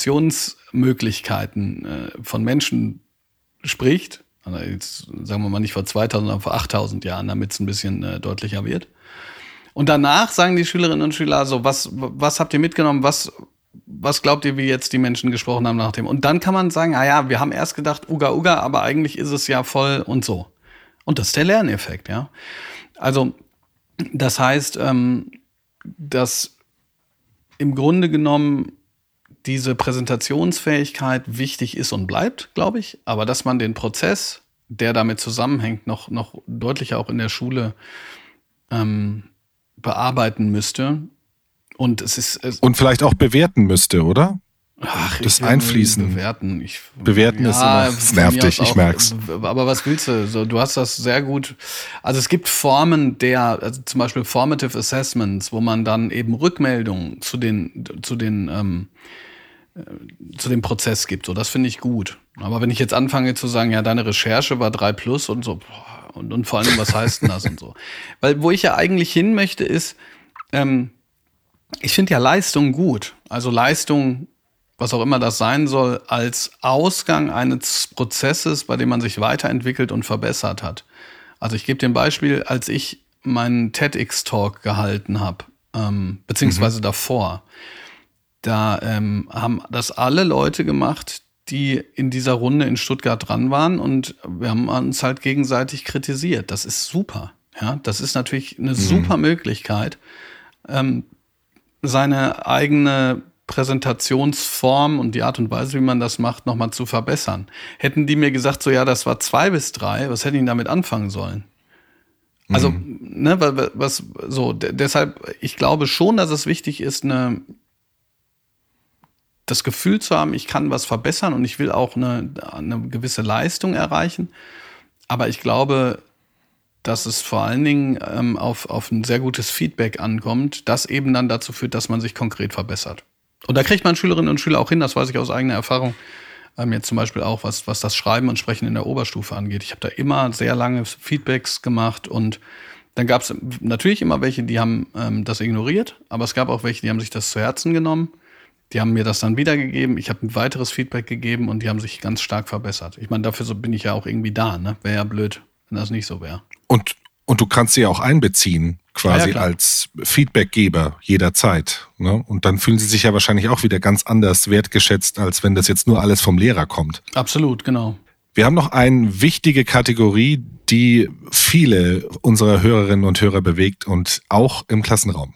Speaker 3: Kommunikationsmöglichkeiten äh, von Menschen spricht. Also jetzt sagen wir mal nicht vor zweitausend, sondern vor achttausend Jahren, damit es ein bisschen äh, deutlicher wird. Und danach sagen die Schülerinnen und Schüler so, was, was habt ihr mitgenommen, was, was glaubt ihr, wie jetzt die Menschen gesprochen haben nach dem? Und dann kann man sagen, ah ja, wir haben erst gedacht, Uga, Uga, aber eigentlich ist es ja voll und so. Und das ist der Lerneffekt, ja. Also, das heißt, ähm, dass im Grunde genommen diese Präsentationsfähigkeit wichtig ist und bleibt, glaube ich, aber dass man den Prozess, der damit zusammenhängt, noch, noch deutlicher auch in der Schule ähm, bearbeiten müsste. Und es ist es
Speaker 1: und vielleicht auch bewerten müsste, oder?
Speaker 3: Ach,
Speaker 1: das Einfließen.
Speaker 3: Bewerten. Ich,
Speaker 1: bewerten
Speaker 3: ja,
Speaker 1: ist immer, das nervt dich, ich merk's.
Speaker 3: Aber was willst du? So, du hast das sehr gut. Also es gibt Formen der, also zum Beispiel Formative Assessments, wo man dann eben Rückmeldungen zu den, zu den, ähm, äh, zu dem Prozess gibt. So, das finde ich gut. Aber wenn ich jetzt anfange zu sagen, ja, deine Recherche war drei plus und so, und, und vor allem, was heißt denn das und so? Weil wo ich ja eigentlich hin möchte, ist, ähm, ich finde ja Leistung gut. Also Leistung, was auch immer das sein soll, als Ausgang eines Prozesses, bei dem man sich weiterentwickelt und verbessert hat. Also ich gebe dir ein Beispiel, als ich meinen TEDx-Talk gehalten habe, ähm, beziehungsweise mhm. davor, da ähm, haben das alle Leute gemacht, die in dieser Runde in Stuttgart dran waren und wir haben uns halt gegenseitig kritisiert. Das ist super. Ja, das ist natürlich eine mhm. super Möglichkeit, ähm, seine eigene Präsentationsform und die Art und Weise, wie man das macht, nochmal zu verbessern. Hätten die mir gesagt, so ja, das war zwei bis drei, was hätte ich damit anfangen sollen? Also, mhm. ne, was, so, d- deshalb, ich glaube schon, dass es wichtig ist, eine, das Gefühl zu haben, ich kann was verbessern und ich will auch eine, eine gewisse Leistung erreichen. Aber ich glaube, dass es vor allen Dingen ähm, auf, auf ein sehr gutes Feedback ankommt, das eben dann dazu führt, dass man sich konkret verbessert. Und da kriegt man Schülerinnen und Schüler auch hin, das weiß ich aus eigener Erfahrung, ähm, jetzt zum Beispiel auch, was, was das Schreiben und Sprechen in der Oberstufe angeht. Ich habe da immer sehr lange Feedbacks gemacht und dann gab es natürlich immer welche, die haben ähm, das ignoriert, aber es gab auch welche, die haben sich das zu Herzen genommen, die haben mir das dann wiedergegeben, ich habe ein weiteres Feedback gegeben und die haben sich ganz stark verbessert. Ich meine, dafür so bin ich ja auch irgendwie da, ne? Wäre ja blöd, wenn das nicht so wäre.
Speaker 1: Und, und du kannst sie auch einbeziehen, quasi ja, ja, als Feedbackgeber jederzeit. Ne? Und dann fühlen sie sich ja wahrscheinlich auch wieder ganz anders wertgeschätzt, als wenn das jetzt nur alles vom Lehrer kommt.
Speaker 3: Absolut, genau.
Speaker 1: Wir haben noch eine wichtige Kategorie, die viele unserer Hörerinnen und Hörer bewegt und auch im Klassenraum.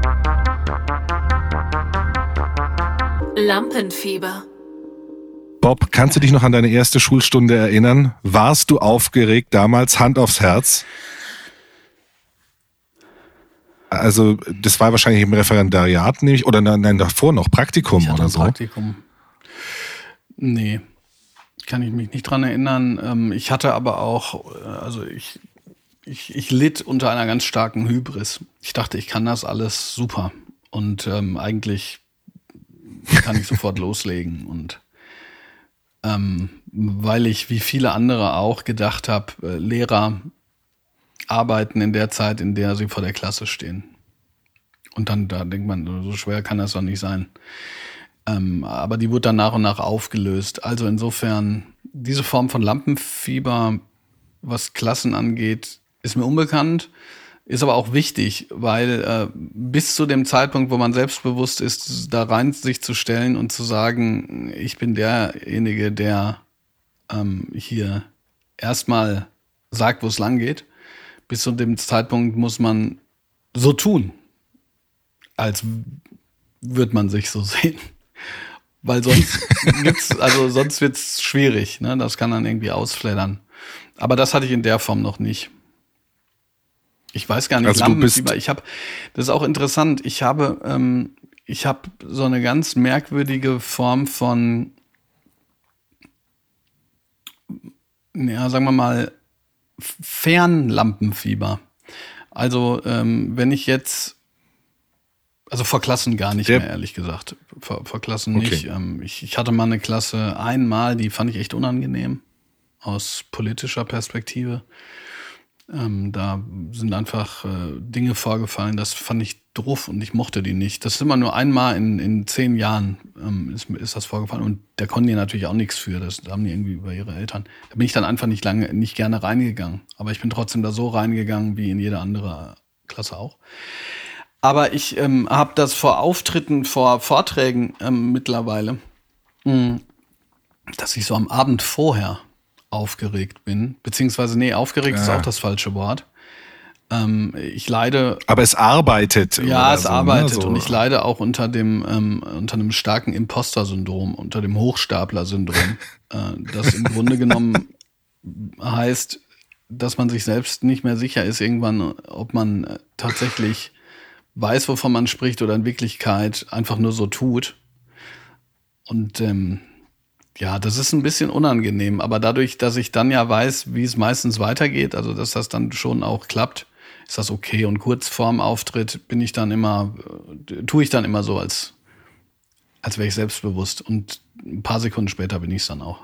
Speaker 2: Lampenfieber.
Speaker 1: Bob, kannst du dich noch an deine erste Schulstunde erinnern? Warst du aufgeregt damals? Hand aufs Herz? Also das war wahrscheinlich im Referendariat, nehme ich, oder nein, davor noch Praktikum
Speaker 3: ich hatte
Speaker 1: oder so?
Speaker 3: Praktikum. Nee, kann ich mich nicht dran erinnern. Ich hatte aber auch, also ich, ich, ich litt unter einer ganz starken Hybris. Ich dachte, ich kann das alles super und ähm, eigentlich kann ich sofort loslegen. Und ähm, weil ich, wie viele andere auch, gedacht habe, äh, Lehrer arbeiten in der Zeit, in der sie vor der Klasse stehen. Und dann, da denkt man, so schwer kann das doch nicht sein. Ähm, aber die wurde dann nach und nach aufgelöst. Also insofern, diese Form von Lampenfieber, was Klassen angeht, ist mir unbekannt, ist aber auch wichtig, weil äh, bis zu dem Zeitpunkt, wo man selbstbewusst ist, da rein sich zu stellen und zu sagen, ich bin derjenige, der ähm, hier erstmal sagt, wo es lang geht, bis zu dem Zeitpunkt muss man so tun, als würde man sich so sehen. Weil sonst gibt's, also sonst wird's schwierig, ne? Das kann dann irgendwie ausfleddern. Aber das hatte ich in der Form noch nicht. Ich weiß gar nicht,
Speaker 1: also
Speaker 3: Lampenfieber. Ich habe, das ist auch interessant. Ich habe, ähm, ich habe so eine ganz merkwürdige Form von, ja, sagen wir mal, Fernlampenfieber. Also ähm, wenn ich jetzt Also vor Klassen gar nicht Der, mehr, ehrlich gesagt. Vor, vor Klassen okay. nicht. Ähm, ich, ich hatte mal eine Klasse einmal, die fand ich echt unangenehm aus politischer Perspektive. Ähm, da sind einfach äh, Dinge vorgefallen, das fand ich doof und ich mochte die nicht. Das ist immer nur einmal in, in zehn Jahren ähm, ist, ist das vorgefallen und da konnten die natürlich auch nichts für. Das haben die irgendwie über ihre Eltern. Da bin ich dann einfach nicht lange, nicht gerne reingegangen. Aber ich bin trotzdem da so reingegangen wie in jede andere Klasse auch. Aber ich ähm, habe das vor Auftritten, vor Vorträgen ähm, mittlerweile, mh, dass ich so am Abend vorher aufgeregt bin. Beziehungsweise, nee, aufgeregt ja. ist auch das falsche Wort. Ähm, ich leide...
Speaker 1: Aber es arbeitet.
Speaker 3: Ja, es
Speaker 1: so,
Speaker 3: arbeitet.
Speaker 1: Ne? So.
Speaker 3: Und ich leide auch unter dem ähm, unter einem starken Imposter-Syndrom, unter dem Hochstapler-Syndrom. äh, das im Grunde genommen heißt, dass man sich selbst nicht mehr sicher ist irgendwann, ob man tatsächlich weiß, wovon man spricht oder in Wirklichkeit einfach nur so tut. Und ähm, ja, das ist ein bisschen unangenehm. Aber dadurch, dass ich dann ja weiß, wie es meistens weitergeht, also dass das dann schon auch klappt, ist das okay. Und kurz vorm Auftritt bin ich dann immer, äh, tue ich dann immer so, als, als wäre ich selbstbewusst. Und ein paar Sekunden später bin ich es dann auch.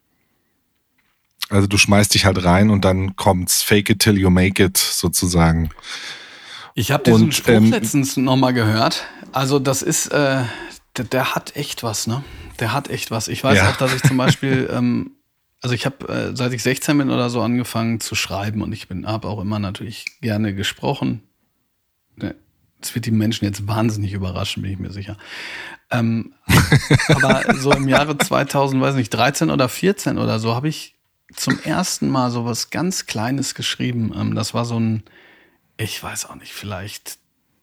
Speaker 1: Also du schmeißt dich halt rein und dann kommt's fake it till you make it sozusagen.
Speaker 3: Ich habe diesen und, Spruch ähm, letztens nochmal gehört. Also das ist, äh, der, der hat echt was, ne? Der hat echt was. Ich weiß ja. auch, dass ich zum Beispiel, ähm, also ich habe, äh, seit ich sechzehn bin oder so, angefangen zu schreiben und ich bin, habe auch immer natürlich gerne gesprochen. Das wird die Menschen jetzt wahnsinnig überraschen, bin ich mir sicher. Ähm, aber so im Jahre zweitausend, weiß nicht, dreizehn oder vierzehn oder so, habe ich zum ersten Mal so was ganz Kleines geschrieben. Ähm, das war so ein Ich weiß auch nicht, vielleicht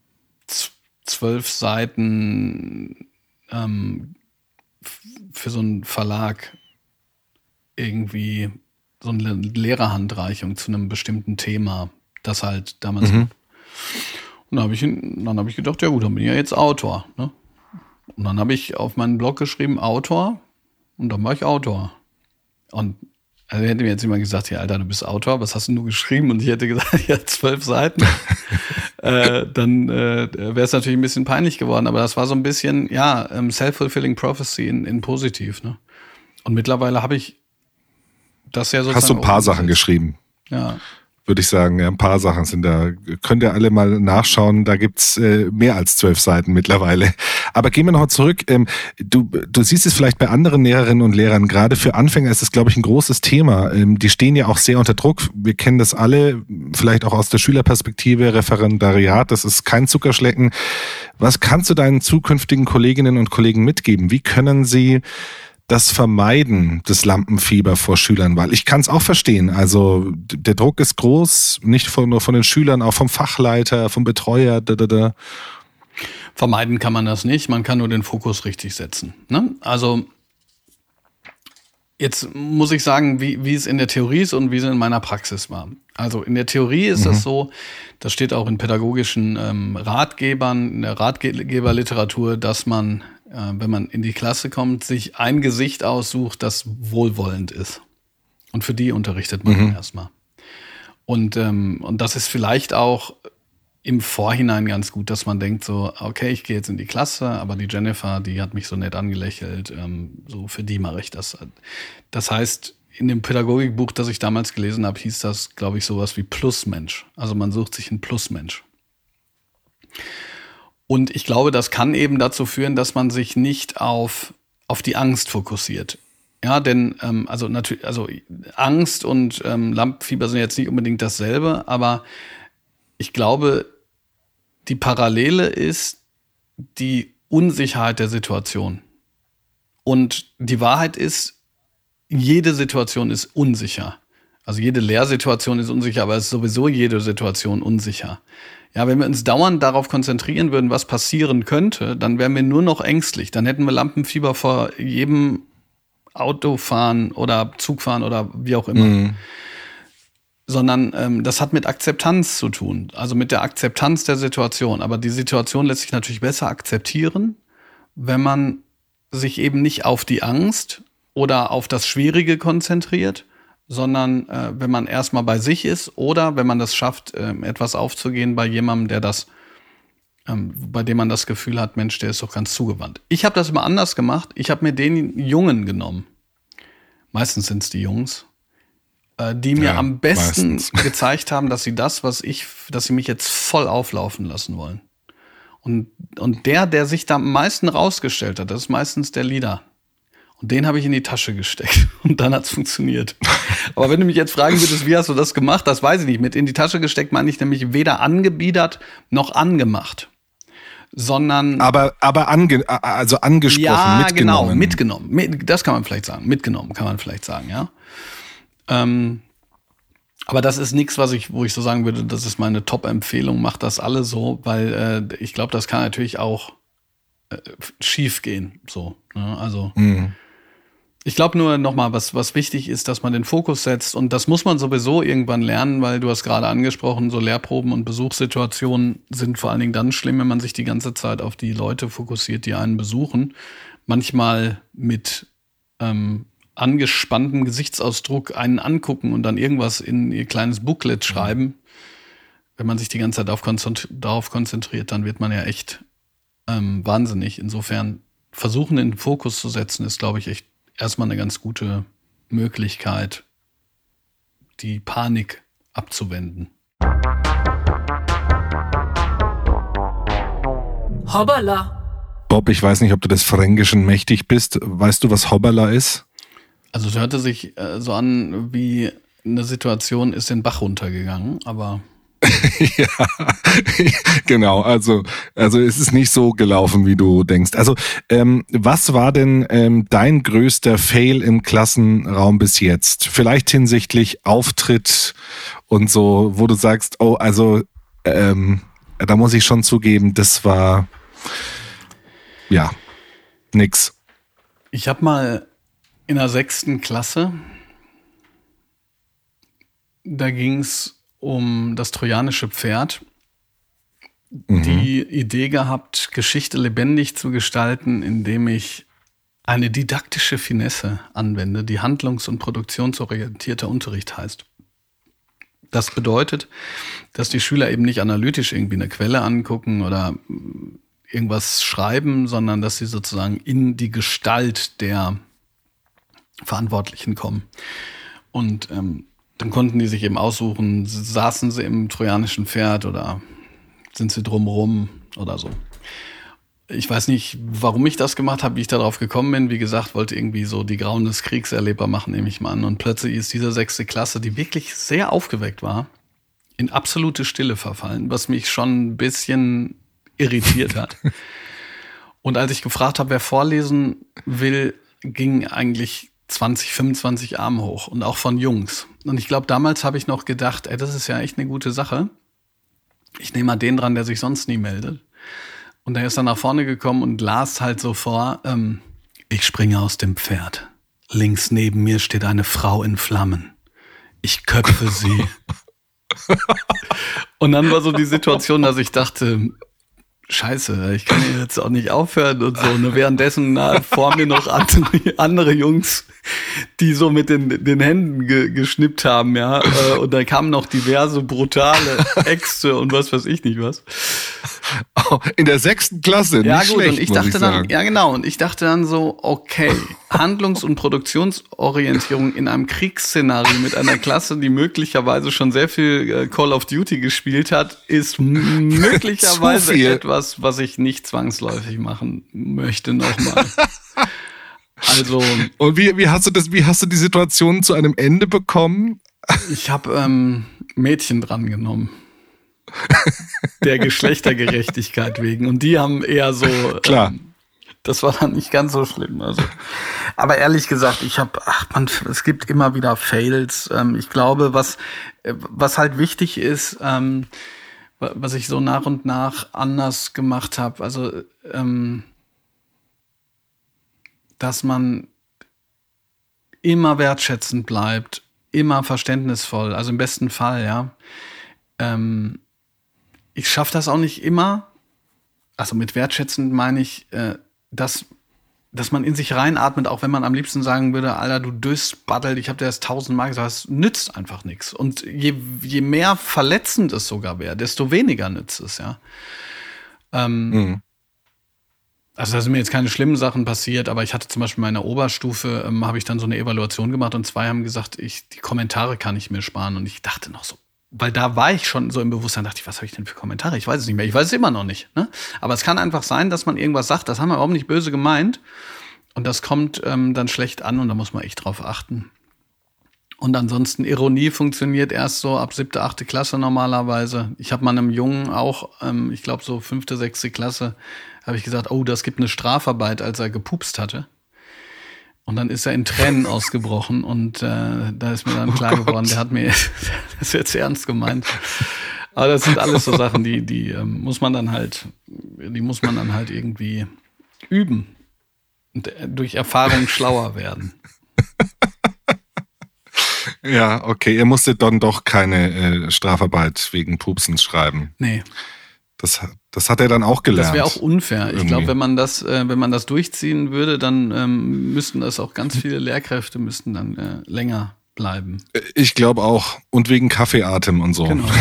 Speaker 3: zwölf Seiten ähm, für so einen Verlag irgendwie so eine Lehrerhandreichung zu einem bestimmten Thema, das halt damals. Mhm. Und dann habe ich, dann hab ich gedacht, ja gut, dann bin ich ja jetzt Autor. Ne? Und dann habe ich auf meinen Blog geschrieben, Autor, und dann war ich Autor. Und also hätte mir jetzt jemand gesagt, ja Alter, du bist Autor, was hast denn du geschrieben? Und ich hätte gesagt, ja, zwölf Seiten. äh, dann äh, wäre es natürlich ein bisschen peinlich geworden. Aber das war so ein bisschen, ja, self-fulfilling prophecy in, in positiv. Ne? Und mittlerweile habe ich das ja sozusagen...
Speaker 1: Hast du ein paar Sachen geschrieben?
Speaker 3: Ja.
Speaker 1: Würde ich sagen, ja, ein paar Sachen sind da. Könnt ihr alle mal nachschauen, da gibt's äh, mehr als zwölf Seiten mittlerweile. Aber gehen wir noch mal zurück. Ähm, du, du siehst es vielleicht bei anderen Lehrerinnen und Lehrern, gerade für Anfänger ist es, glaube ich, ein großes Thema. Ähm, die stehen ja auch sehr unter Druck. Wir kennen das alle, vielleicht auch aus der Schülerperspektive, Referendariat, das ist kein Zuckerschlecken. Was kannst du deinen zukünftigen Kolleginnen und Kollegen mitgeben? Wie können sie das Vermeiden des Lampenfieber vor Schülern? Weil ich kann es auch verstehen. Also der Druck ist groß, nicht von, nur von den Schülern, auch vom Fachleiter, vom Betreuer. Da, da, da.
Speaker 3: Vermeiden kann man das nicht, man kann nur den Fokus richtig setzen. Ne? Also jetzt muss ich sagen, wie, wie es in der Theorie ist und wie es in meiner Praxis war. Also in der Theorie ist es mhm. so, das steht auch in pädagogischen ähm, Ratgebern, in der Ratgeberliteratur, dass man, äh, wenn man in die Klasse kommt, sich ein Gesicht aussucht, das wohlwollend ist. Und für die unterrichtet man mhm. erstmal. Und, ähm, und das ist vielleicht auch im Vorhinein ganz gut, dass man denkt so, okay, ich gehe jetzt in die Klasse, aber die Jennifer, die hat mich so nett angelächelt, ähm, so für die mache ich das. Das heißt, in dem Pädagogikbuch, das ich damals gelesen habe, hieß das, glaube ich, sowas wie Plusmensch. Also man sucht sich einen Plusmensch. Und ich glaube, das kann eben dazu führen, dass man sich nicht auf, auf die Angst fokussiert. Ja, denn ähm, also natürlich, also Angst und ähm, Lampenfieber sind jetzt nicht unbedingt dasselbe, aber ich glaube, die Parallele ist die Unsicherheit der Situation. Und die Wahrheit ist, jede Situation ist unsicher. Also jede Lehrsituation ist unsicher, aber es ist sowieso jede Situation unsicher. Ja, wenn wir uns dauernd darauf konzentrieren würden, was passieren könnte, dann wären wir nur noch ängstlich. Dann hätten wir Lampenfieber vor jedem Autofahren oder Zugfahren oder wie auch immer. Mhm. Sondern ähm, das hat mit Akzeptanz zu tun, also mit der Akzeptanz der Situation. Aber die Situation lässt sich natürlich besser akzeptieren, wenn man sich eben nicht auf die Angst oder auf das Schwierige konzentriert, sondern äh, wenn man erstmal bei sich ist oder wenn man das schafft, äh, etwas aufzugehen bei jemandem, der das, ähm, bei dem man das Gefühl hat, Mensch, der ist doch ganz zugewandt. Ich habe das immer anders gemacht. Ich habe mir den Jungen genommen. Meistens sind es die Jungs. Die mir ja, am besten meistens. gezeigt haben, dass sie das, was ich, dass sie mich jetzt voll auflaufen lassen wollen. Und, und der, der sich da am meisten rausgestellt hat, das ist meistens der Leader. Und den habe ich in die Tasche gesteckt. Und dann hat's funktioniert. Aber wenn du mich jetzt fragen würdest, wie hast du das gemacht, das weiß ich nicht. Mit in die Tasche gesteckt meine ich nämlich weder angebiedert noch angemacht. Sondern.
Speaker 1: Aber, aber ange, also angesprochen, ja, mitgenommen.
Speaker 3: Genau, mitgenommen. Das kann man vielleicht sagen. Mitgenommen, kann man vielleicht sagen, ja. Ähm, aber das ist nichts, was ich, wo ich so sagen würde, das ist meine Top-Empfehlung, macht das alle so, weil äh, ich glaube, das kann natürlich auch äh, schief gehen. So, ne? Also mhm. ich glaube nur nochmal, was, was wichtig ist, dass man den Fokus setzt und das muss man sowieso irgendwann lernen, weil du hast gerade angesprochen, so Lehrproben und Besuchssituationen sind vor allen Dingen dann schlimm, wenn man sich die ganze Zeit auf die Leute fokussiert, die einen besuchen. Manchmal mit ähm, angespanntem Gesichtsausdruck einen angucken und dann irgendwas in ihr kleines Booklet schreiben. Wenn man sich die ganze Zeit auf konzentri- darauf konzentriert, dann wird man ja echt ähm, wahnsinnig. Insofern versuchen, den Fokus zu setzen, ist, glaube ich, echt erstmal eine ganz gute Möglichkeit, die Panik abzuwenden.
Speaker 2: Hoppala.
Speaker 1: Bob, ich weiß nicht, ob du des Fränkischen mächtig bist. Weißt du, was Hoppala ist?
Speaker 3: Also es hörte sich äh, so an, wie eine Situation ist den Bach runtergegangen, aber
Speaker 1: ja, genau. Also, also es ist nicht so gelaufen, wie du denkst. Also, ähm, was war denn ähm, dein größter Fail im Klassenraum bis jetzt? Vielleicht hinsichtlich Auftritt und so, wo du sagst, oh, also ähm, da muss ich schon zugeben, das war ja nix.
Speaker 3: Ich habe mal in der sechsten Klasse, da ging es um das trojanische Pferd, mhm. die Idee gehabt, Geschichte lebendig zu gestalten, indem ich eine didaktische Finesse anwende, die handlungs- und produktionsorientierter Unterricht heißt. Das bedeutet, dass die Schüler eben nicht analytisch irgendwie eine Quelle angucken oder irgendwas schreiben, sondern dass sie sozusagen in die Gestalt der Verantwortlichen kommen. Und ähm, dann konnten die sich eben aussuchen, saßen sie im trojanischen Pferd oder sind sie drumrum oder so. Ich weiß nicht, warum ich das gemacht habe, wie ich darauf gekommen bin. Wie gesagt, wollte irgendwie so die Grauen des Kriegs erlebbar machen, nehme ich mal an. Und plötzlich ist diese sechste Klasse, die wirklich sehr aufgeweckt war, in absolute Stille verfallen, was mich schon ein bisschen irritiert hat. Und als ich gefragt habe, wer vorlesen will, gingen eigentlich zwanzig, fünfundzwanzig Arme hoch und auch von Jungs. Und ich glaube, damals habe ich noch gedacht, ey, das ist ja echt eine gute Sache. Ich nehme mal den dran, der sich sonst nie meldet. Und er ist dann nach vorne gekommen und las halt so vor, ähm, ich springe aus dem Pferd. Links neben mir steht eine Frau in Flammen. Ich köpfe sie. Und dann war so die Situation, dass ich dachte, Scheiße, ich kann jetzt auch nicht aufhören und so. Und währenddessen na, vor mir noch andere, andere Jungs, die so mit den, den Händen ge, geschnippt haben, ja. Und da kamen noch diverse brutale Äxte und was weiß ich nicht was.
Speaker 1: Oh, in der sechsten Klasse, nicht
Speaker 3: ja, gut,
Speaker 1: schlecht,
Speaker 3: und ich
Speaker 1: muss
Speaker 3: dachte
Speaker 1: ich
Speaker 3: dann,
Speaker 1: sagen.
Speaker 3: ja genau, und ich dachte dann so, okay, Handlungs- und Produktionsorientierung in einem Kriegsszenario mit einer Klasse, die möglicherweise schon sehr viel Call of Duty gespielt hat, ist m- möglicherweise etwas, was ich nicht zwangsläufig machen möchte nochmal. Also.
Speaker 1: Und wie, wie hast du das, wie hast du die Situation zu einem Ende bekommen?
Speaker 3: Ich habe ähm, Mädchen dran genommen. Der Geschlechtergerechtigkeit wegen. Und die haben eher so.
Speaker 1: Klar.
Speaker 3: Ähm, das war dann nicht ganz so schlimm. Also. Aber ehrlich gesagt, ich habe, ach man, es gibt immer wieder Fails. Ähm, ich glaube, was, was halt wichtig ist, ähm, was ich so nach und nach anders gemacht habe, also ähm, dass man immer wertschätzend bleibt, immer verständnisvoll, also im besten Fall, ja. Ähm, ich schaffe das auch nicht immer, also mit wertschätzend meine ich, äh, dass, dass man in sich reinatmet, auch wenn man am liebsten sagen würde, Alter, du Dösbaddel, ich habe dir das tausendmal gesagt, das nützt einfach nichts. Und je, je mehr verletzend es sogar wäre, desto weniger nützt es, ja. Ähm, mhm. Also da sind mir jetzt keine schlimmen Sachen passiert, aber ich hatte zum Beispiel in meiner Oberstufe, ähm, habe ich dann so eine Evaluation gemacht und zwei haben gesagt, ich, die Kommentare kann ich mir sparen. Und ich dachte noch so, weil da war ich schon so im Bewusstsein, dachte ich, was habe ich denn für Kommentare? Ich weiß es nicht mehr, ich weiß es immer noch nicht. Ne? Aber es kann einfach sein, dass man irgendwas sagt, das haben wir überhaupt nicht böse gemeint und das kommt ähm, dann schlecht an und da muss man echt drauf achten. Und ansonsten, Ironie funktioniert erst so ab siebte, achte Klasse normalerweise. Ich habe mal einem Jungen auch, ähm, ich glaube so fünfte, sechste Klasse, habe ich gesagt, oh, das gibt eine Strafarbeit, als er gepupst hatte. Und dann ist er in Tränen ausgebrochen und äh, da ist mir dann klar oh geworden, der hat mir das ist jetzt ernst gemeint. Aber das sind alles so Sachen, die die ähm, muss man dann halt, die muss man dann halt irgendwie üben und äh, durch Erfahrung schlauer werden.
Speaker 1: Ja, okay, ihr musstet dann doch keine äh, Strafarbeit wegen Pupsens schreiben.
Speaker 3: Nee.
Speaker 1: Das, das hat er dann auch gelernt.
Speaker 3: Das wäre auch unfair. Irgendwie. Ich glaube, wenn man das, äh, wenn man das durchziehen würde, dann ähm, müssten das auch ganz viele Lehrkräfte müssten dann äh, länger bleiben.
Speaker 1: Ich glaube auch. Und wegen Kaffeeatem und so.
Speaker 3: Genau.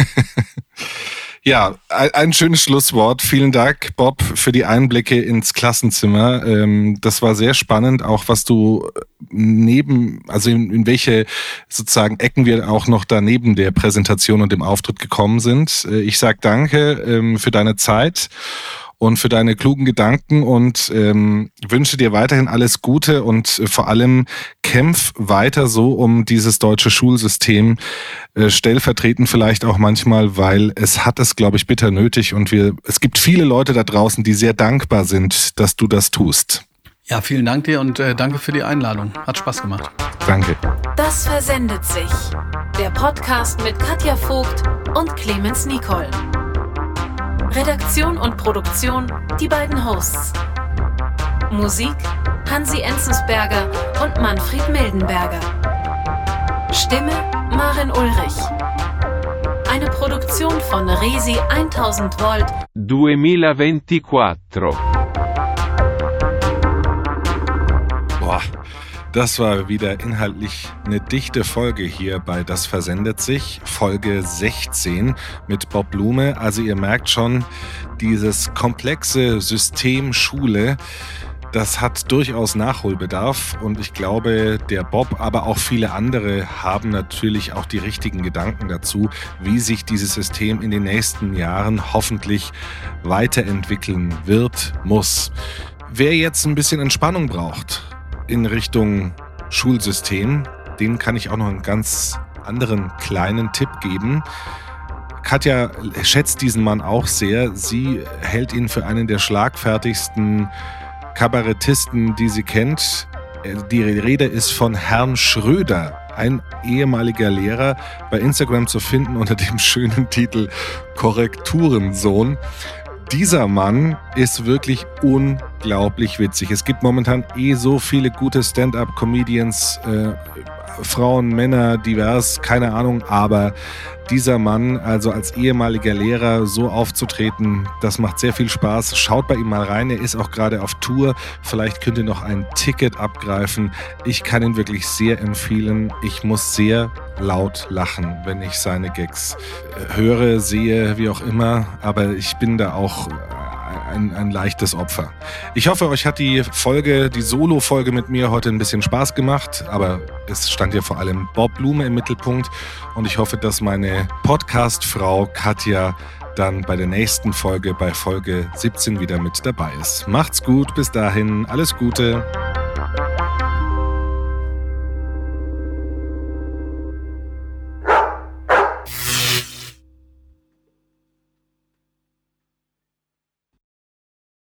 Speaker 1: Ja, ein schönes Schlusswort. Vielen Dank, Bob, für die Einblicke ins Klassenzimmer. Das war sehr spannend, auch was du neben, also in, in welche sozusagen Ecken wir auch noch da neben der Präsentation und dem Auftritt gekommen sind. Ich sag danke für deine Zeit und für deine klugen Gedanken und ähm, wünsche dir weiterhin alles Gute und äh, vor allem kämpf weiter so um dieses deutsche Schulsystem, äh, stellvertretend vielleicht auch manchmal, weil es hat es, glaube ich, bitter nötig und wir, es gibt viele Leute da draußen, die sehr dankbar sind, dass du das tust.
Speaker 3: Ja, vielen Dank dir und äh, danke für die Einladung. Hat Spaß gemacht.
Speaker 1: Danke.
Speaker 2: Das versendet sich. Der Podcast mit Katja Vogt und Clemens Nicol. Redaktion und Produktion, die beiden Hosts. Musik, Hansi Enzensberger und Manfred Mildenberger. Stimme, Maren Ulrich. Eine Produktion von Resi tausend Volt
Speaker 4: zweitausendvierundzwanzig.
Speaker 1: Boah, das war wieder inhaltlich eine dichte Folge hier bei Das versendet sich, Folge sechzehn mit Bob Blume. Also ihr merkt schon, dieses komplexe System Schule, das hat durchaus Nachholbedarf und ich glaube, der Bob, aber auch viele andere haben natürlich auch die richtigen Gedanken dazu, wie sich dieses System in den nächsten Jahren hoffentlich weiterentwickeln wird, muss. Wer jetzt ein bisschen Entspannung braucht in Richtung Schulsystem, den kann ich auch noch einen ganz anderen kleinen Tipp geben. Katja schätzt diesen Mann auch sehr. Sie hält ihn für einen der schlagfertigsten Kabarettisten, die sie kennt. Die Rede ist von Herrn Schröder, ein ehemaliger Lehrer, bei Instagram zu finden unter dem schönen Titel Korrekturensohn. Dieser Mann ist wirklich unglaublich witzig. Es gibt momentan eh so viele gute Stand-up-Comedians, äh, Frauen, Männer, divers, keine Ahnung, aber dieser Mann, also als ehemaliger Lehrer so aufzutreten, das macht sehr viel Spaß. Schaut bei ihm mal rein, er ist auch gerade auf Tour. Vielleicht könnt ihr noch ein Ticket abgreifen. Ich kann ihn wirklich sehr empfehlen. Ich muss sehr laut lachen, wenn ich seine Gags höre, sehe, wie auch immer. Aber ich bin da auch Ein, ein leichtes Opfer. Ich hoffe, euch hat die Folge, die Solo-Folge mit mir heute ein bisschen Spaß gemacht, aber es stand ja vor allem Bob Blume im Mittelpunkt und ich hoffe, dass meine Podcast-Frau Katja dann bei der nächsten Folge, bei Folge siebzehn wieder mit dabei ist. Macht's gut, bis dahin, alles Gute.